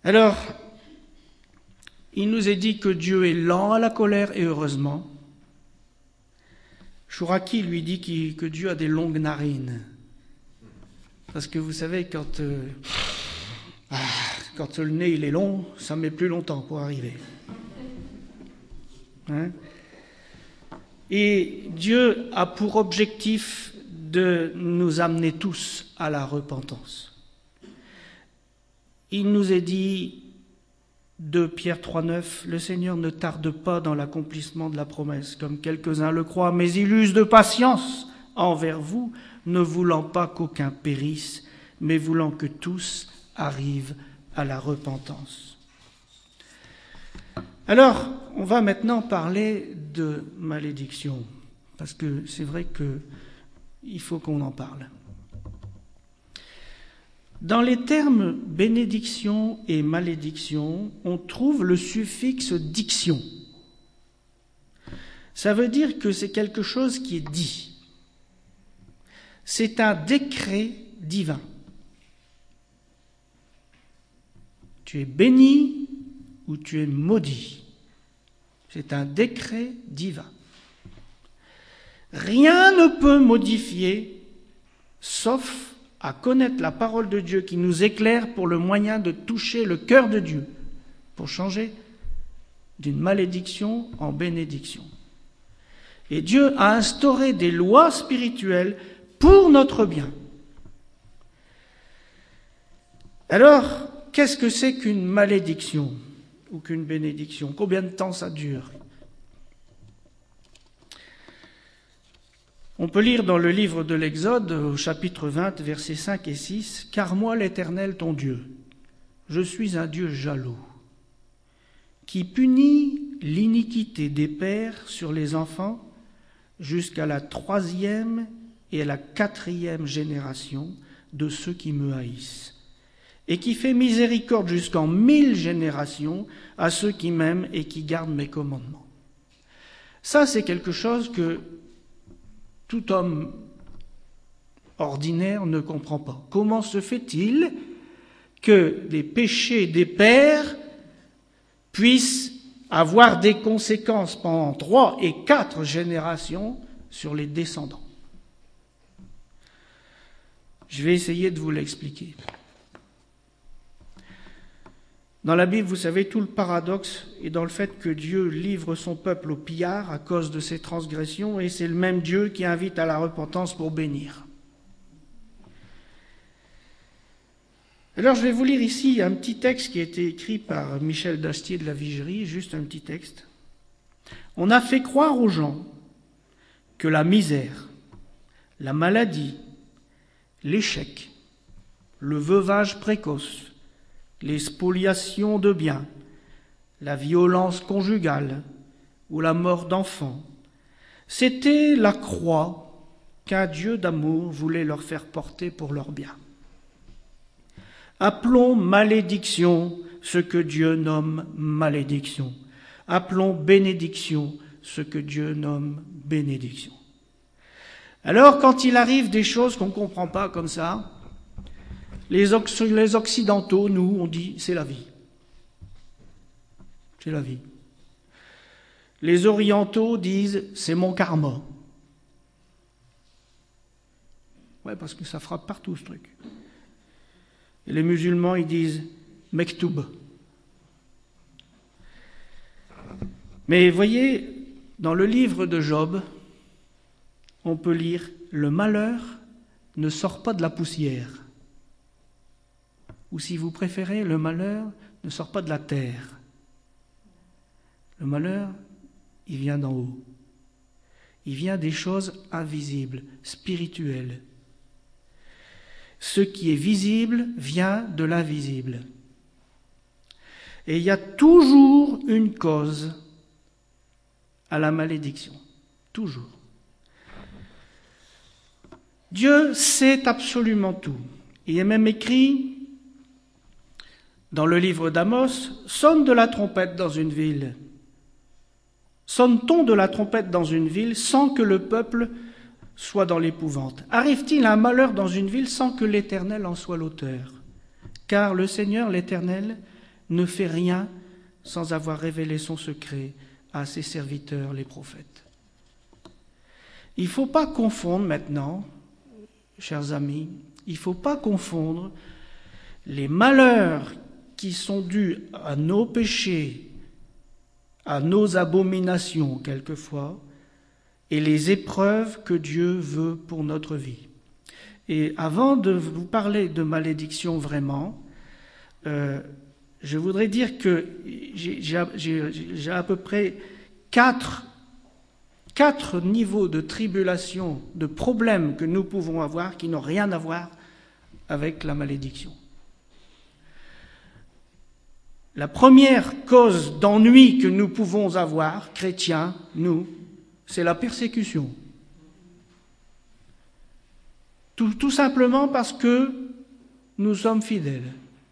Alors, il nous est dit que Dieu est lent à la colère, et heureusement. Chouraki lui dit qu'il, que Dieu a des longues narines. Parce que vous savez, quand, euh, ah, quand le nez il est long, ça met plus longtemps pour arriver. Hein? Et Dieu a pour objectif de nous amener tous à la repentance. Il nous est dit, deux Pierre trois neuf, le Seigneur ne tarde pas dans l'accomplissement de la promesse, comme quelques-uns le croient, mais il use de patience envers vous, ne voulant pas qu'aucun périsse, mais voulant que tous arrivent à la repentance. Alors, on va maintenant parler de malédiction, parce que c'est vrai qu'il faut qu'on en parle. Dans les termes bénédiction et malédiction, on trouve le suffixe diction. Ça veut dire que c'est quelque chose qui est dit. C'est un décret divin. Tu es béni ou tu es maudit. C'est un décret divin. Rien ne peut modifier, sauf à connaître la parole de Dieu qui nous éclaire pour le moyen de toucher le cœur de Dieu, pour changer d'une malédiction en bénédiction. Et Dieu a instauré des lois spirituelles pour notre bien. Alors, qu'est-ce que c'est qu'une malédiction ou qu'une bénédiction? Combien de temps ça dure? On peut lire dans le livre de l'Exode, au chapitre vingt, versets cinq et six, « Car moi, l'Éternel, ton Dieu, je suis un Dieu jaloux, qui punit l'iniquité des pères sur les enfants jusqu'à la troisième et à la quatrième génération de ceux qui me haïssent, et qui fait miséricorde jusqu'en mille générations à ceux qui m'aiment et qui gardent mes commandements. » Ça, c'est quelque chose que tout homme ordinaire ne comprend pas. Comment se fait-il que les péchés des pères puissent avoir des conséquences pendant trois et quatre générations sur les descendants? Je vais essayer de vous l'expliquer. Dans la Bible, vous savez, tout le paradoxe est dans le fait que Dieu livre son peuple au pillard à cause de ses transgressions, et c'est le même Dieu qui invite à la repentance pour bénir. Alors je vais vous lire ici un petit texte qui a été écrit par Michel Dastier de la Vigerie, juste un petit texte. « On a fait croire aux gens que la misère, la maladie, l'échec, le veuvage précoce, les spoliations de biens, la violence conjugale ou la mort d'enfants, c'était la croix qu'un Dieu d'amour voulait leur faire porter pour leur bien. Appelons malédiction ce que Dieu nomme malédiction. Appelons bénédiction ce que Dieu nomme bénédiction. » Alors, quand il arrive des choses qu'on ne comprend pas comme ça, Les, les Occidentaux, nous, on dit, c'est la vie. C'est la vie. Les Orientaux disent, c'est mon karma. Ouais, parce que ça frappe partout, ce truc. Et les musulmans, ils disent, mektoub. Mais voyez, dans le livre de Job, on peut lire, le malheur ne sort pas de la poussière. Ou si vous préférez, le malheur ne sort pas de la terre. Le malheur, il vient d'en haut. Il vient des choses invisibles, spirituelles. Ce qui est visible vient de l'invisible. Et il y a toujours une cause à la malédiction. Toujours. Dieu sait absolument tout. Il est même écrit dans le livre d'Amos, « Sonne de la trompette dans une ville. Sonne-t-on de la trompette dans une ville sans que le peuple soit dans l'épouvante? Arrive-t-il un malheur dans une ville sans que l'Éternel en soit l'auteur? Car le Seigneur, l'Éternel, ne fait rien sans avoir révélé son secret à ses serviteurs, les prophètes. Il ne faut pas confondre maintenant, chers amis, il ne faut pas confondre les malheurs qui sont dus à nos péchés, à nos abominations quelquefois, et les épreuves que Dieu veut pour notre vie. Et avant de vous parler de malédiction vraiment, euh, je voudrais dire que j'ai, j'ai, j'ai à peu près quatre, quatre niveaux de tribulation, de problèmes que nous pouvons avoir qui n'ont rien à voir avec la malédiction. La première cause d'ennui que nous pouvons avoir, chrétiens, nous, c'est la persécution. Tout, tout simplement parce que nous sommes fidèles.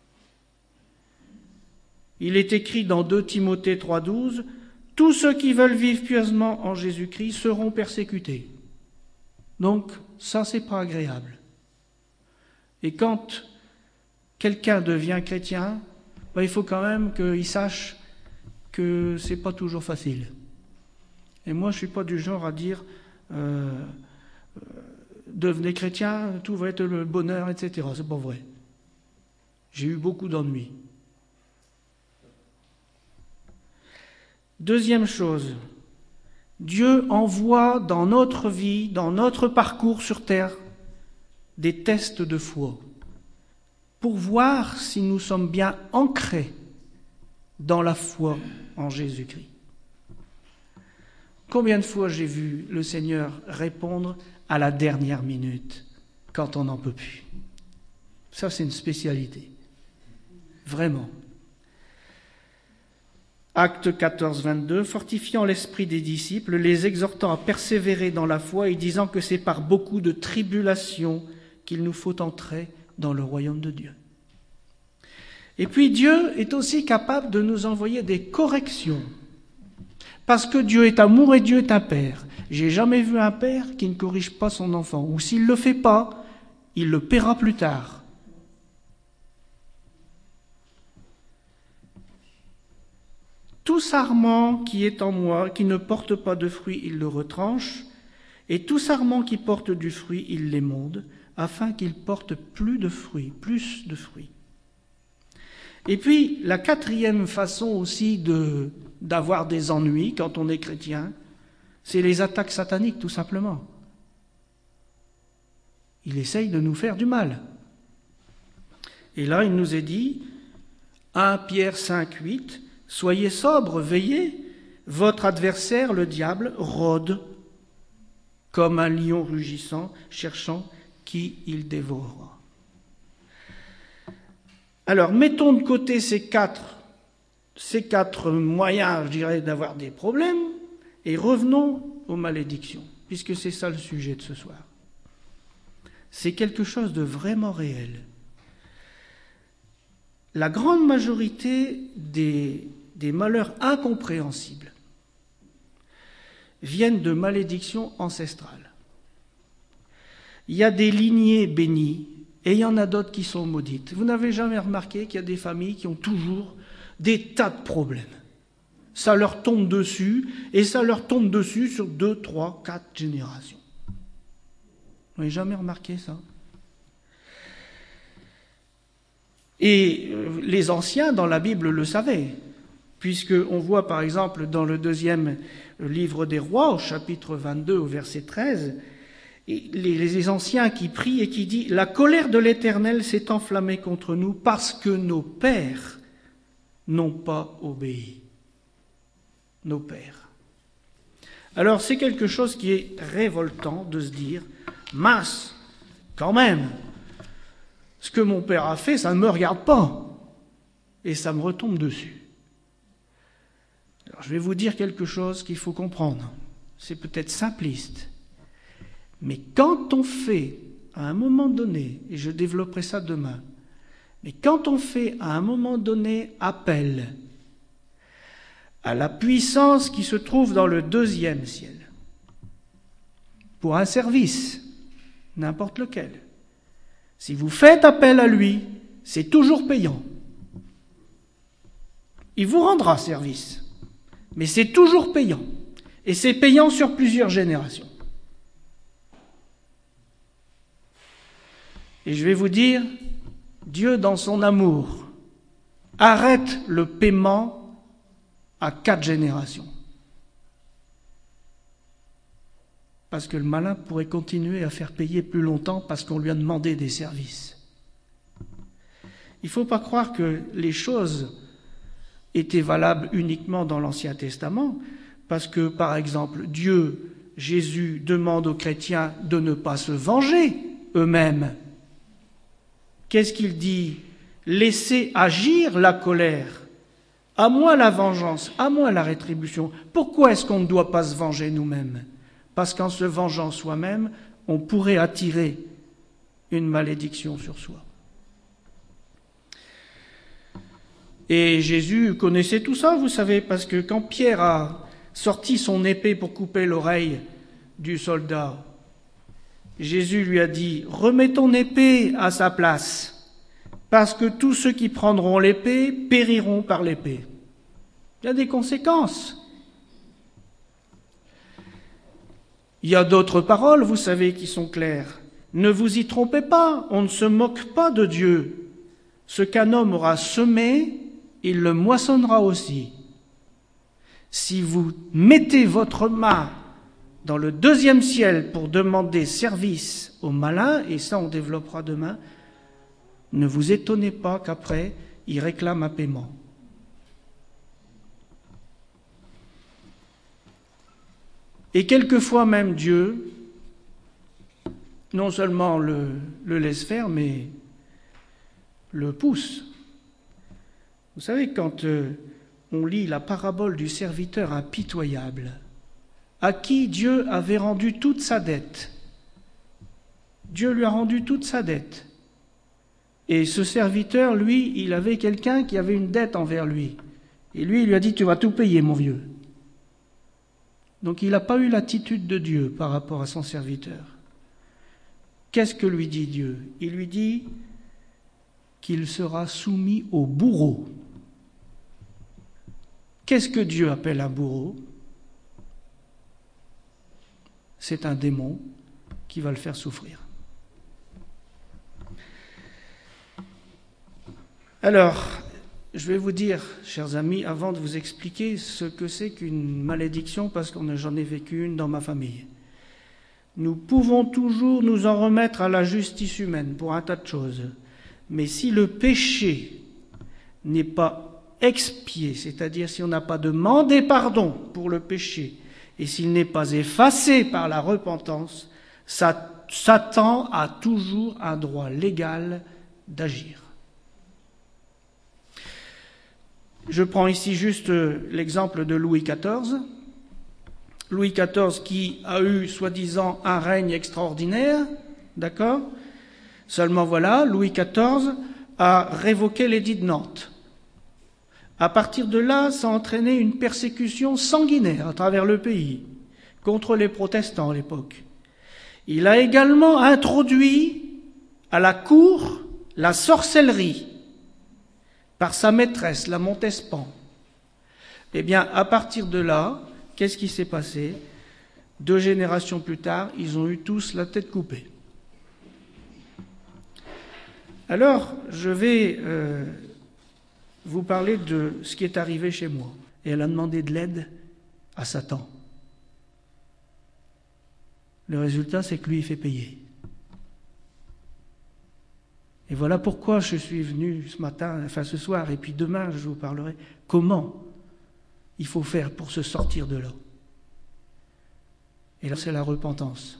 Il est écrit dans deux Timothée trois douze, « Tous ceux qui veulent vivre pieusement en Jésus-Christ seront persécutés. » Donc, ça, c'est pas agréable. Et quand quelqu'un devient chrétien, ben, il faut quand même qu'il sache que c'est pas toujours facile. Et moi, je suis pas du genre à dire euh, euh, devenez chrétien, tout va être le bonheur, et cetera. C'est pas vrai. J'ai eu beaucoup d'ennuis. Deuxième chose, Dieu envoie dans notre vie, dans notre parcours sur terre, des tests de foi pour voir si nous sommes bien ancrés dans la foi en Jésus-Christ. Combien de fois j'ai vu le Seigneur répondre à la dernière minute quand on n'en peut plus. Ça, c'est une spécialité. Vraiment. Acte quatorze, vingt-deux, fortifiant l'esprit des disciples, les exhortant à persévérer dans la foi et disant que c'est par beaucoup de tribulations qu'il nous faut entrer dans le royaume de Dieu. Et puis Dieu est aussi capable de nous envoyer des corrections. Parce que Dieu est amour et Dieu est un père. J'ai jamais vu un père qui ne corrige pas son enfant. Ou s'il ne le fait pas, il le paiera plus tard. Tout sarment qui est en moi, qui ne porte pas de fruit, il le retranche, et tout sarment qui porte du fruit, il l'émonde, afin qu'il porte plus de fruits, plus de fruits. Et puis, la quatrième façon aussi de, d'avoir des ennuis quand on est chrétien, c'est les attaques sataniques, tout simplement. Il essaye de nous faire du mal. Et là, il nous est dit, premier Pierre cinq, huit, « Soyez sobres, veillez, votre adversaire, le diable, rôde comme un lion rugissant, cherchant qui il dévorera. » Alors, mettons de côté ces quatre, ces quatre moyens, je dirais, d'avoir des problèmes, et revenons aux malédictions, puisque c'est ça le sujet de ce soir. C'est quelque chose de vraiment réel. La grande majorité des, des malheurs incompréhensibles viennent de malédictions ancestrales. Il y a des lignées bénies et il y en a d'autres qui sont maudites. Vous n'avez jamais remarqué qu'il y a des familles qui ont toujours des tas de problèmes. Ça leur tombe dessus et ça leur tombe dessus sur deux, trois, quatre générations. Vous n'avez jamais remarqué ça ? Et les anciens dans la Bible le savaient, puisqu'on voit par exemple dans le deuxième livre des rois, au chapitre vingt-deux, au verset treize, les, les anciens qui prient et qui disent « La colère de l'Éternel s'est enflammée contre nous parce que nos pères n'ont pas obéi. » Nos pères. Alors c'est quelque chose qui est révoltant de se dire « Mince, quand même !» Ce que mon père a fait, ça ne me regarde pas. Et ça me retombe dessus. Alors, je vais vous dire quelque chose qu'il faut comprendre. C'est peut-être simpliste. Mais quand on fait, à un moment donné, et je développerai ça demain, mais quand on fait, à un moment donné, appel à la puissance qui se trouve dans le deuxième ciel, pour un service, n'importe lequel, si vous faites appel à lui, c'est toujours payant. il vous rendra service. Mais c'est toujours payant. Et c'est payant sur plusieurs générations. Et je vais vous dire, Dieu, dans son amour, arrête le paiement à quatre générations. Parce que le malin pourrait continuer à faire payer plus longtemps parce qu'on lui a demandé des services. Il ne faut pas croire que les choses étaient valables uniquement dans l'Ancien Testament, parce que, par exemple, Dieu, Jésus, demande aux chrétiens de ne pas se venger eux-mêmes. Qu'est-ce qu'il dit? Laissez agir la colère. À moi la vengeance, à moi la rétribution. Pourquoi est-ce qu'on ne doit pas se venger nous-mêmes? Parce qu'en se vengeant soi-même, on pourrait attirer une malédiction sur soi. Et Jésus connaissait tout ça, vous savez, parce que quand Pierre a sorti son épée pour couper l'oreille du soldat, Jésus lui a dit « Remets ton épée à sa place, parce que tous ceux qui prendront l'épée périront par l'épée. » Il y a des conséquences. Il y a d'autres paroles, vous savez, qui sont claires. Ne vous y trompez pas, on ne se moque pas de Dieu. Ce qu'un homme aura semé, il le moissonnera aussi. Si vous mettez votre main dans le deuxième ciel pour demander service aux malins, et ça on développera demain, ne vous étonnez pas qu'après, il réclame un paiement. Et quelquefois même Dieu, non seulement le, le laisse faire, mais le pousse. Vous savez, quand euh, on lit la parabole du serviteur impitoyable, à qui Dieu avait rendu toute sa dette, Dieu lui a rendu toute sa dette. Et ce serviteur, lui, il avait quelqu'un qui avait une dette envers lui. Et lui, il lui a dit, tu vas tout payer, mon vieux. Donc il n'a pas eu l'attitude de Dieu par rapport à son serviteur. Qu'est-ce que lui dit Dieu? Il lui dit qu'il sera soumis au bourreau. Qu'est-ce que Dieu appelle un bourreau? C'est un démon qui va le faire souffrir. Alors, je vais vous dire, chers amis, avant de vous expliquer ce que c'est qu'une malédiction, parce que j'en ai vécu une dans ma famille. Nous pouvons toujours nous en remettre à la justice humaine pour un tas de choses. Mais si le péché n'est pas expié, c'est-à-dire si on n'a pas demandé pardon pour le péché, et s'il n'est pas effacé par la repentance, Satan a toujours un droit légal d'agir. Je prends ici juste l'exemple de Louis quatorze. Louis quatorze qui a eu, soi-disant, un règne extraordinaire, d'accord? Seulement voilà, Louis quatorze a révoqué l'édit de Nantes. À partir de là, ça a entraîné une persécution sanguinaire à travers le pays, contre les protestants à l'époque. Il a également introduit à la cour la sorcellerie, par sa maîtresse, la Montespan. Eh bien, à partir de là, qu'est-ce qui s'est passé? Deux générations plus tard, ils ont eu tous la tête coupée. Alors, je vais euh, vous parler de ce qui est arrivé chez moi. Et elle a demandé de l'aide à Satan. Le résultat, c'est que lui, il fait payer. Et voilà pourquoi je suis venu ce matin, enfin ce soir, et puis demain je vous parlerai comment il faut faire pour se sortir de là. Et là, c'est la repentance.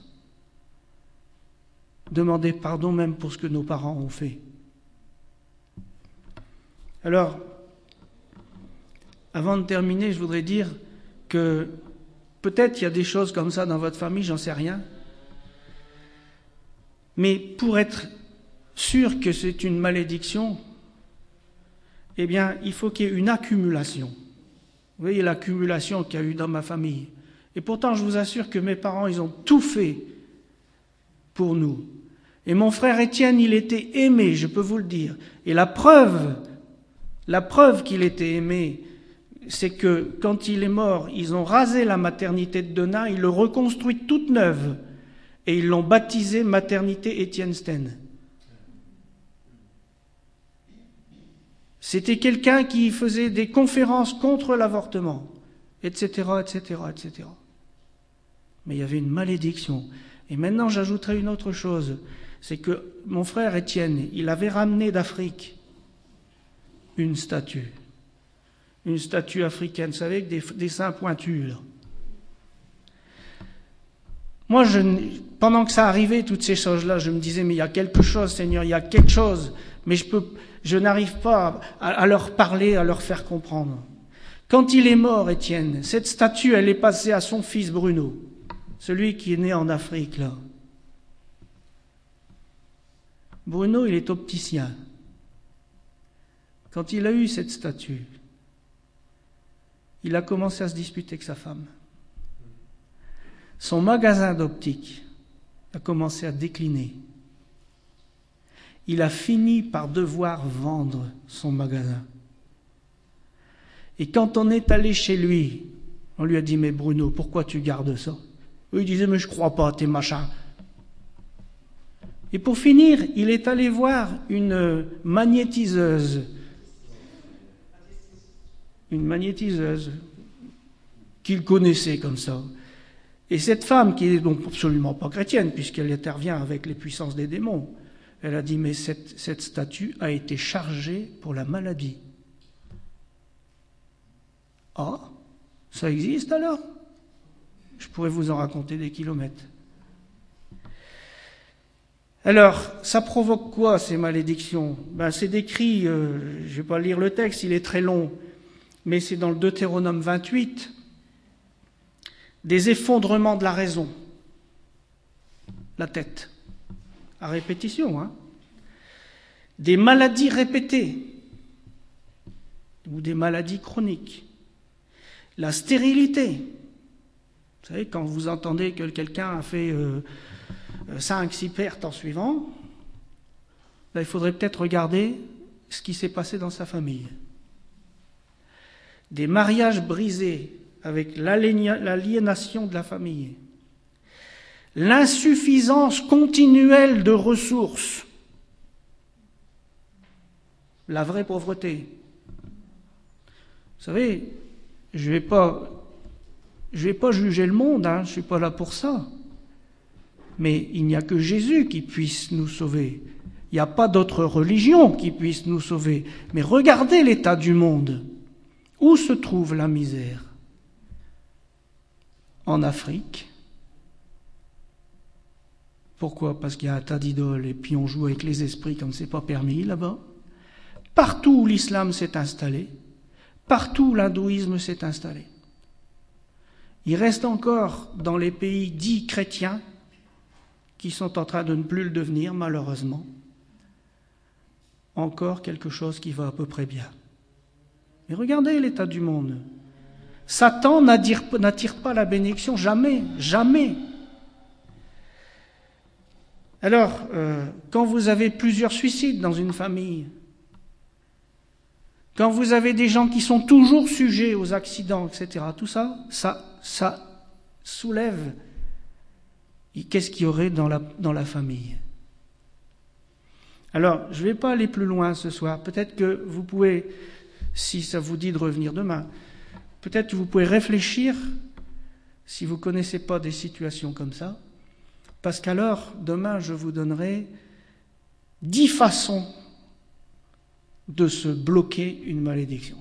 Demander pardon même pour ce que nos parents ont fait. Alors, avant de terminer, je voudrais dire que peut-être il y a des choses comme ça dans votre famille, j'en sais rien. Mais pour être sûr que c'est une malédiction, eh bien, il faut qu'il y ait une accumulation. Vous voyez l'accumulation qu'il y a eu dans ma famille. Et pourtant, je vous assure que mes parents, ils ont tout fait pour nous. Et mon frère Étienne, il était aimé, je peux vous le dire. Et la preuve La preuve qu'il était aimé, c'est que quand il est mort, ils ont rasé la maternité de Denain, ils l'ont reconstruite toute neuve et ils l'ont baptisée maternité Étienne Stène. C'était quelqu'un qui faisait des conférences contre l'avortement, et cetera, et cetera, et cetera. Mais il y avait une malédiction. Et maintenant, j'ajouterai une autre chose, c'est que mon frère Étienne, il avait ramené d'Afrique une statue. Une statue africaine, vous savez, avec des, des seins pointus, là. Moi, je, pendant que ça arrivait, toutes ces choses-là, je me disais, mais il y a quelque chose, Seigneur, il y a quelque chose, mais je peux, je n'arrive pas à, à leur parler, à leur faire comprendre. Quand il est mort, Étienne, cette statue, elle est passée à son fils Bruno, celui qui est né en Afrique, là. Bruno, il est opticien. Quand il a eu cette statue, il a commencé à se disputer avec sa femme. Son magasin d'optique a commencé à décliner. Il a fini par devoir vendre son magasin. Et quand on est allé chez lui, on lui a dit, mais Bruno, pourquoi tu gardes ça? Il disait, mais je crois pas, tes machins. Et pour finir, il est allé voir une magnétiseuse. Une magnétiseuse qu'il connaissait comme ça. Et cette femme, qui est donc absolument pas chrétienne, puisqu'elle intervient avec les puissances des démons, elle a dit, mais cette, cette statue a été chargée pour la maladie. Ah, ça existe alors? Je pourrais vous en raconter des kilomètres. Alors, ça provoque quoi, ces malédictions? Ben, c'est décrit, euh, je ne vais pas lire le texte, il est très long, mais c'est dans le Deutéronome vingt-huit, des effondrements de la raison, la tête, à répétition, hein, des maladies répétées, ou des maladies chroniques, la stérilité. Vous savez, quand vous entendez que quelqu'un a fait euh, cinq, six pertes en suivant, là, il faudrait peut-être regarder ce qui s'est passé dans sa famille. Des mariages brisés avec l'aliénation de la famille, l'insuffisance continuelle de ressources, la vraie pauvreté. Vous savez, je ne vais pas, je vais pas juger le monde, hein, je ne suis pas là pour ça. Mais il n'y a que Jésus qui puisse nous sauver. Il n'y a pas d'autre religion qui puisse nous sauver. Mais regardez l'état du monde. Où se trouve la misère? En Afrique. Pourquoi? Parce qu'il y a un tas d'idoles et puis on joue avec les esprits comme c'est pas permis là-bas. Partout où l'islam s'est installé, partout où l'hindouisme s'est installé. Il reste encore dans les pays dits chrétiens, qui sont en train de ne plus le devenir malheureusement, encore quelque chose qui va à peu près bien. Mais regardez l'état du monde. Satan n'attire pas la bénédiction, jamais, jamais. Alors, euh, quand vous avez plusieurs suicides dans une famille, quand vous avez des gens qui sont toujours sujets aux accidents, et cetera, tout ça, ça, ça soulève. Et qu'est-ce qu'il y aurait dans la, dans la famille? Alors, je ne vais pas aller plus loin ce soir. Peut-être que vous pouvez, si ça vous dit de revenir demain, peut-être que vous pouvez réfléchir, si vous ne connaissez pas des situations comme ça, parce qu'alors, demain, je vous donnerai dix façons de se bloquer une malédiction.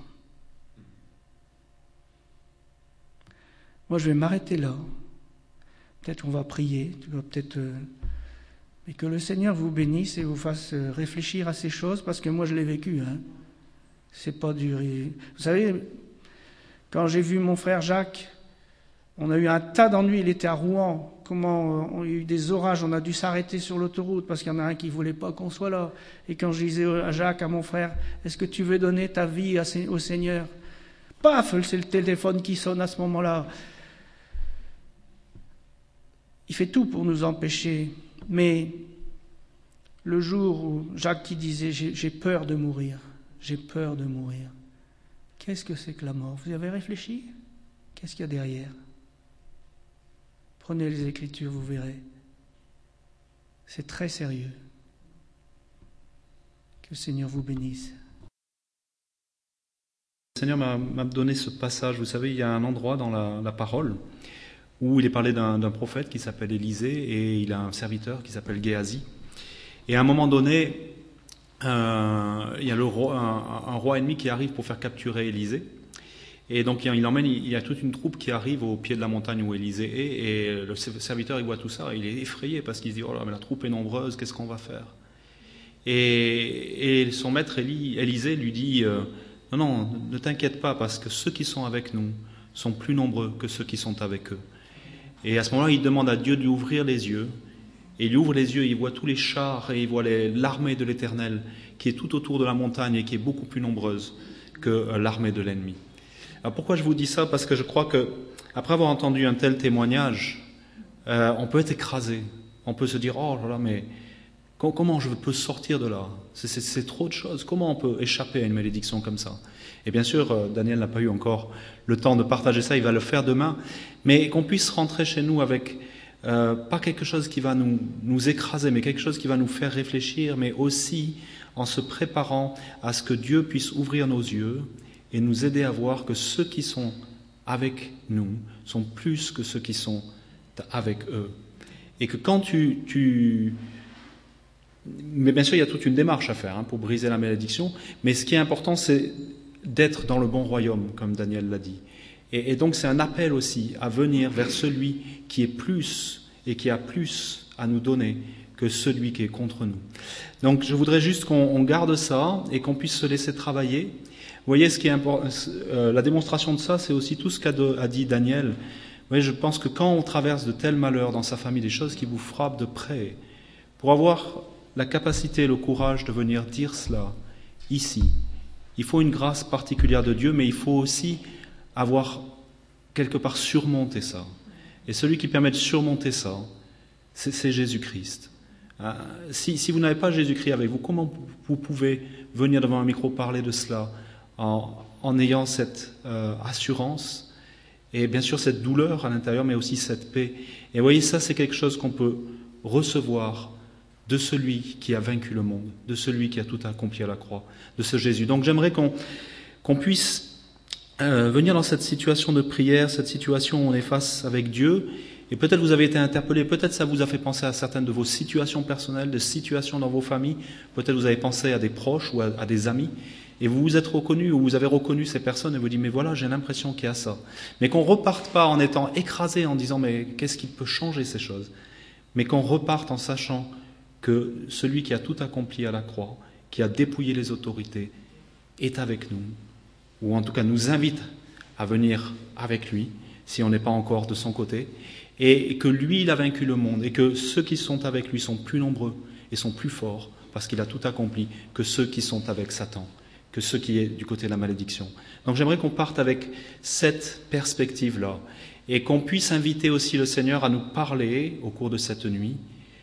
Moi, je vais m'arrêter là. Peut-être qu'on va prier, peut-être, euh, mais que le Seigneur vous bénisse et vous fasse réfléchir à ces choses, parce que moi, je l'ai vécu. Hein. C'est pas dur. Vous savez, quand j'ai vu mon frère Jacques, on a eu un tas d'ennuis, il était à Rouen. Comment on a eu des orages, on a dû s'arrêter sur l'autoroute parce qu'il y en a un qui ne voulait pas qu'on soit là. Et quand je disais à Jacques, à mon frère, est-ce que tu veux donner ta vie au Seigneur? Paf, c'est le téléphone qui sonne à ce moment-là. Il fait tout pour nous empêcher. Mais le jour où Jacques qui disait, j'ai, j'ai peur de mourir, j'ai peur de mourir. Qu'est-ce que c'est que la mort? Vous y avez réfléchi? Qu'est-ce qu'il y a derrière? Prenez les Écritures, vous verrez. C'est très sérieux. Que le Seigneur vous bénisse. Le Seigneur m'a, m'a donné ce passage. Vous savez, il y a un endroit dans la, la parole où il est parlé d'un, d'un prophète qui s'appelle Élisée et il a un serviteur qui s'appelle Géasi. Et à un moment donné, euh, il y a le roi, un, un roi ennemi qui arrive pour faire capturer Élisée. Et donc il emmène, il y a toute une troupe qui arrive au pied de la montagne où Élisée est, et le serviteur il voit tout ça, il est effrayé parce qu'il se dit oh là mais la troupe est nombreuse, qu'est-ce qu'on va faire? Et, et son maître Élie, Élisée lui dit euh, non non ne t'inquiète pas parce que ceux qui sont avec nous sont plus nombreux que ceux qui sont avec eux. Et à ce moment-là il demande à Dieu de lui ouvrir les yeux, et il ouvre les yeux, il voit tous les chars et il voit les, l'armée de l'Éternel qui est tout autour de la montagne et qui est beaucoup plus nombreuse que l'armée de l'ennemi. Alors pourquoi je vous dis ça? Parce que je crois que après avoir entendu un tel témoignage, euh, on peut être écrasé. On peut se dire oh là là, mais comment je peux sortir de là? c'est, c'est, c'est trop de choses. Comment on peut échapper à une malédiction comme ça? Et bien sûr, Daniel n'a pas eu encore le temps de partager ça. Il va le faire demain, mais qu'on puisse rentrer chez nous avec euh, pas quelque chose qui va nous nous écraser, mais quelque chose qui va nous faire réfléchir, mais aussi en se préparant à ce que Dieu puisse ouvrir nos yeux et nous aider à voir que ceux qui sont avec nous sont plus que ceux qui sont avec eux. Et que quand tu... tu... Mais bien sûr, il y a toute une démarche à faire hein, pour briser la malédiction, mais ce qui est important, c'est d'être dans le bon royaume, comme Daniel l'a dit. Et, et donc c'est un appel aussi à venir vers celui qui est plus et qui a plus à nous donner que celui qui est contre nous. Donc je voudrais juste qu'on on garde ça et qu'on puisse se laisser travailler. Vous voyez, ce qui est important, euh, la démonstration de ça, c'est aussi tout ce qu'a de, a dit Daniel. Vous voyez, je pense que quand on traverse de tels malheurs dans sa famille, des choses qui vous frappent de près, pour avoir la capacité, le courage de venir dire cela ici, il faut une grâce particulière de Dieu, mais il faut aussi avoir quelque part surmonté ça. Et celui qui permet de surmonter ça, c'est, c'est Jésus-Christ. Euh, si, si vous n'avez pas Jésus-Christ avec vous, comment vous pouvez venir devant un micro parler de cela En, en ayant cette euh, assurance et bien sûr cette douleur à l'intérieur, mais aussi cette paix. Et vous voyez, ça c'est quelque chose qu'on peut recevoir de celui qui a vaincu le monde, de celui qui a tout accompli à la croix, de ce Jésus. Donc j'aimerais qu'on, qu'on puisse euh, venir dans cette situation de prière, cette situation où on est face avec Dieu, et peut-être vous avez été interpellé, peut-être ça vous a fait penser à certaines de vos situations personnelles, des situations dans vos familles, peut-être vous avez pensé à des proches ou à, à des amis, et vous vous êtes reconnu ou vous avez reconnu ces personnes et vous dites mais voilà, j'ai l'impression qu'il y a ça. Mais qu'on ne reparte pas en étant écrasé en disant mais qu'est-ce qui peut changer ces choses? Mais qu'on reparte en sachant que celui qui a tout accompli à la croix, qui a dépouillé les autorités, est avec nous, ou en tout cas nous invite à venir avec lui, si on n'est pas encore de son côté, et que lui il a vaincu le monde, et que ceux qui sont avec lui sont plus nombreux et sont plus forts, parce qu'il a tout accompli, que ceux qui sont avec Satan, que ceux qui est du côté de la malédiction. Donc j'aimerais qu'on parte avec cette perspective-là et qu'on puisse inviter aussi le Seigneur à nous parler au cours de cette nuit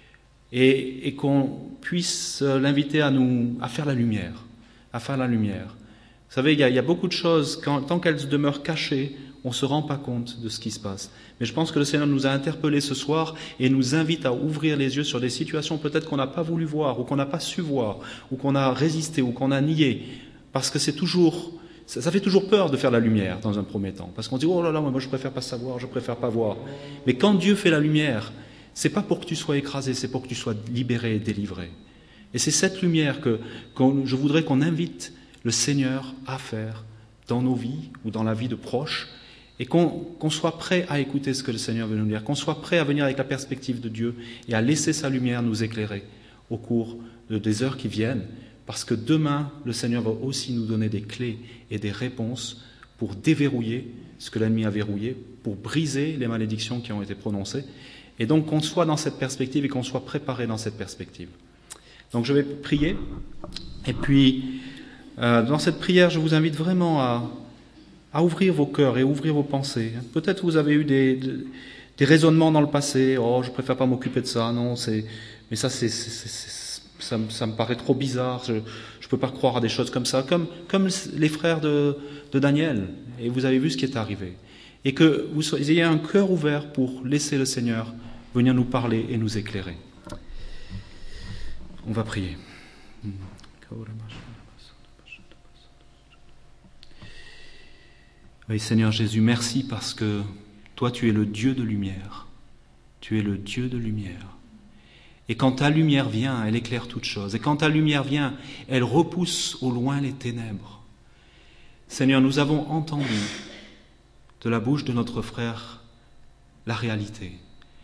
et, et qu'on puisse l'inviter à nous à faire la lumière, à faire la lumière. Vous savez, il y a, il y a beaucoup de choses, quand, tant qu'elles demeurent cachées, on ne se rend pas compte de ce qui se passe. Mais je pense que le Seigneur nous a interpellés ce soir et nous invite à ouvrir les yeux sur des situations peut-être qu'on n'a pas voulu voir, ou qu'on n'a pas su voir, ou qu'on a résisté, ou qu'on a nié. Parce que c'est toujours, ça, ça fait toujours peur de faire la lumière dans un premier temps. Parce qu'on dit, oh là là, moi je préfère pas savoir, je préfère pas voir. Mais quand Dieu fait la lumière, c'est pas pour que tu sois écrasé, c'est pour que tu sois libéré et délivré. Et c'est cette lumière que qu'on, je voudrais qu'on invite le Seigneur à faire dans nos vies ou dans la vie de proches, et qu'on, qu'on soit prêt à écouter ce que le Seigneur veut nous dire, qu'on soit prêt à venir avec la perspective de Dieu et à laisser sa lumière nous éclairer au cours de, des heures qui viennent. Parce que demain, le Seigneur va aussi nous donner des clés et des réponses pour déverrouiller ce que l'ennemi a verrouillé, pour briser les malédictions qui ont été prononcées. Et donc qu'on soit dans cette perspective et qu'on soit préparé dans cette perspective. Donc je vais prier. Et puis, euh, dans cette prière, je vous invite vraiment à, à ouvrir vos cœurs et ouvrir vos pensées. Peut-être vous avez eu des, des raisonnements dans le passé. Oh, je préfère pas m'occuper de ça. Non, c'est, mais ça, c'est, c'est, c'est, ça, ça me paraît trop bizarre, je ne peux pas croire à des choses comme ça, comme, comme les frères de, de Daniel, et vous avez vu ce qui est arrivé. Et que vous ayez un cœur ouvert pour laisser le Seigneur venir nous parler et nous éclairer. On va prier. Oui, Seigneur Jésus, merci parce que toi, tu es le Dieu de lumière. Tu es le Dieu de lumière. Et quand ta lumière vient, elle éclaire toutes choses. Et quand ta lumière vient, elle repousse au loin les ténèbres. Seigneur, nous avons entendu de la bouche de notre frère la réalité.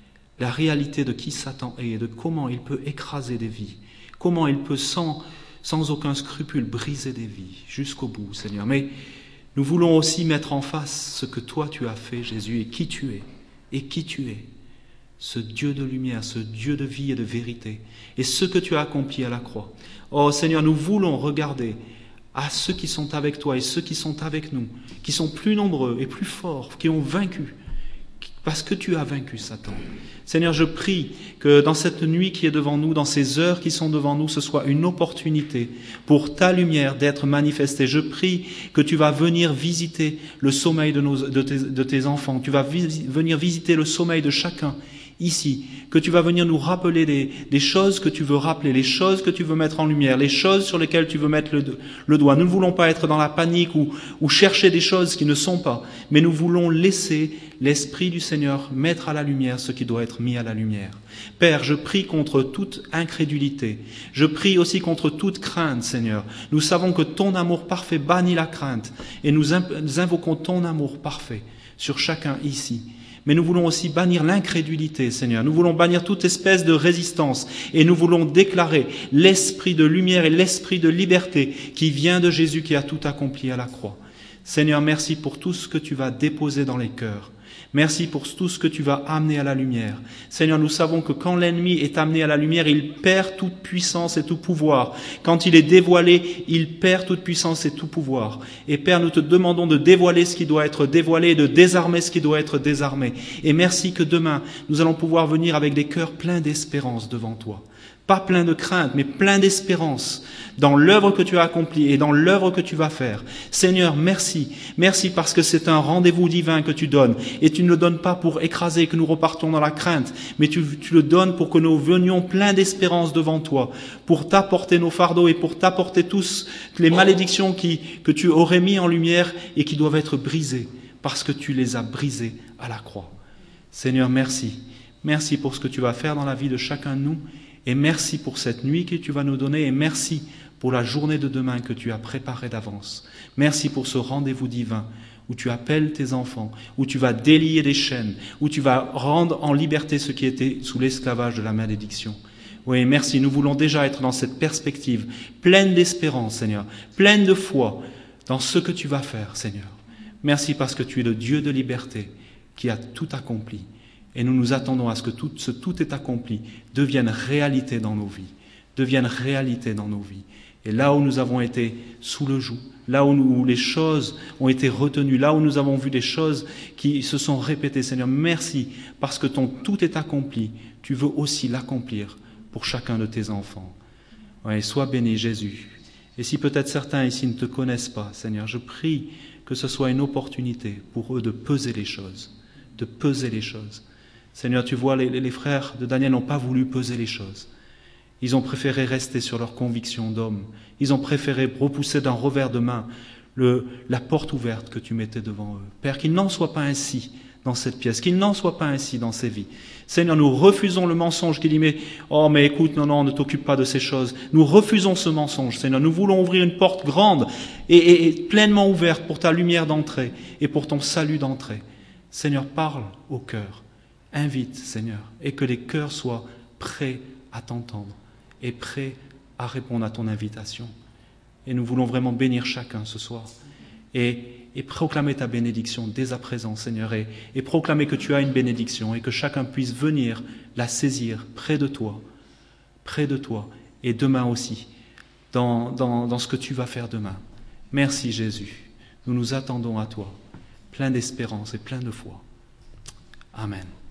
La réalité de qui Satan est et de comment il peut écraser des vies. Comment il peut sans, sans aucun scrupule briser des vies jusqu'au bout, Seigneur. Mais nous voulons aussi mettre en face ce que toi tu as fait, Jésus, et qui tu es. Et qui tu es. Ce Dieu de lumière, ce Dieu de vie et de vérité. Et ce que tu as accompli à la croix. Oh Seigneur, nous voulons regarder à ceux qui sont avec toi et ceux qui sont avec nous, qui sont plus nombreux et plus forts, qui ont vaincu. Parce que tu as vaincu Satan. Seigneur, je prie que dans cette nuit qui est devant nous, dans ces heures qui sont devant nous, ce soit une opportunité pour ta lumière d'être manifestée. Je prie que tu vas venir visiter le sommeil de, nos, de, tes, de tes enfants. Tu vas vis, venir visiter le sommeil de chacun ici. Que tu vas venir nous rappeler des, des choses que tu veux rappeler, les choses que tu veux mettre en lumière, les choses sur lesquelles tu veux mettre le, le doigt. Nous ne voulons pas être dans la panique ou, ou chercher des choses qui ne sont pas, mais nous voulons laisser l'Esprit du Seigneur mettre à la lumière ce qui doit être mis à la lumière. Père, je prie contre toute incrédulité. Je prie aussi contre toute crainte, Seigneur. Nous savons que ton amour parfait bannit la crainte et nous invoquons ton amour parfait sur chacun ici. Mais nous voulons aussi bannir l'incrédulité, Seigneur. Nous voulons bannir toute espèce de résistance et nous voulons déclarer l'esprit de lumière et l'esprit de liberté qui vient de Jésus qui a tout accompli à la croix. Seigneur, merci pour tout ce que tu vas déposer dans les cœurs. Merci pour tout ce que tu vas amener à la lumière. Seigneur, nous savons que quand l'ennemi est amené à la lumière, il perd toute puissance et tout pouvoir. Quand il est dévoilé, il perd toute puissance et tout pouvoir. Et Père, nous te demandons de dévoiler ce qui doit être dévoilé, de désarmer ce qui doit être désarmé. Et merci que demain, nous allons pouvoir venir avec des cœurs pleins d'espérance devant toi. Pas plein de crainte, mais plein d'espérance dans l'œuvre que tu as accomplie et dans l'œuvre que tu vas faire. Seigneur, merci. Merci parce que c'est un rendez-vous divin que tu donnes. Et tu ne le donnes pas pour écraser et que nous repartons dans la crainte, mais tu, tu le donnes pour que nous venions plein d'espérance devant toi, pour t'apporter nos fardeaux et pour t'apporter tous les malédictions qui, que tu aurais mis en lumière et qui doivent être brisées parce que tu les as brisées à la croix. Seigneur, merci. Merci pour ce que tu vas faire dans la vie de chacun de nous. Et merci pour cette nuit que tu vas nous donner et merci pour la journée de demain que tu as préparée d'avance. Merci pour ce rendez-vous divin où tu appelles tes enfants, où tu vas délier des chaînes, où tu vas rendre en liberté ceux qui étaient sous l'esclavage de la malédiction. Oui, merci. Nous voulons déjà être dans cette perspective pleine d'espérance, Seigneur, pleine de foi dans ce que tu vas faire, Seigneur. Merci parce que tu es le Dieu de liberté qui a tout accompli. Et nous nous attendons à ce que tout ce tout est accompli devienne réalité dans nos vies, devienne réalité dans nos vies. Et là où nous avons été sous le joug, là où, nous, où les choses ont été retenues, là où nous avons vu des choses qui se sont répétées, Seigneur, merci parce que ton tout est accompli. Tu veux aussi l'accomplir pour chacun de tes enfants. Ouais, sois béni, Jésus. Et si peut-être certains ici ne te connaissent pas, Seigneur, je prie que ce soit une opportunité pour eux de peser les choses, de peser les choses. Seigneur, tu vois, les, les frères de Daniel n'ont pas voulu peser les choses. Ils ont préféré rester sur leurs convictions d'homme. Ils ont préféré repousser d'un revers de main le, la porte ouverte que tu mettais devant eux. Père, qu'il n'en soit pas ainsi dans cette pièce, qu'il n'en soit pas ainsi dans ces vies. Seigneur, nous refusons le mensonge qui dit, mais, oh, mais écoute, non, non, ne t'occupe pas de ces choses. Nous refusons ce mensonge, Seigneur. Nous voulons ouvrir une porte grande et, et, et pleinement ouverte pour ta lumière d'entrée et pour ton salut d'entrée. Seigneur, parle au cœur. Invite, Seigneur, et que les cœurs soient prêts à t'entendre et prêts à répondre à ton invitation. Et nous voulons vraiment bénir chacun ce soir et, et proclamer ta bénédiction dès à présent, Seigneur, et, et proclamer que tu as une bénédiction et que chacun puisse venir la saisir près de toi, près de toi, et demain aussi, dans, dans, dans ce que tu vas faire demain. Merci Jésus, nous nous attendons à toi, plein d'espérance et plein de foi. Amen.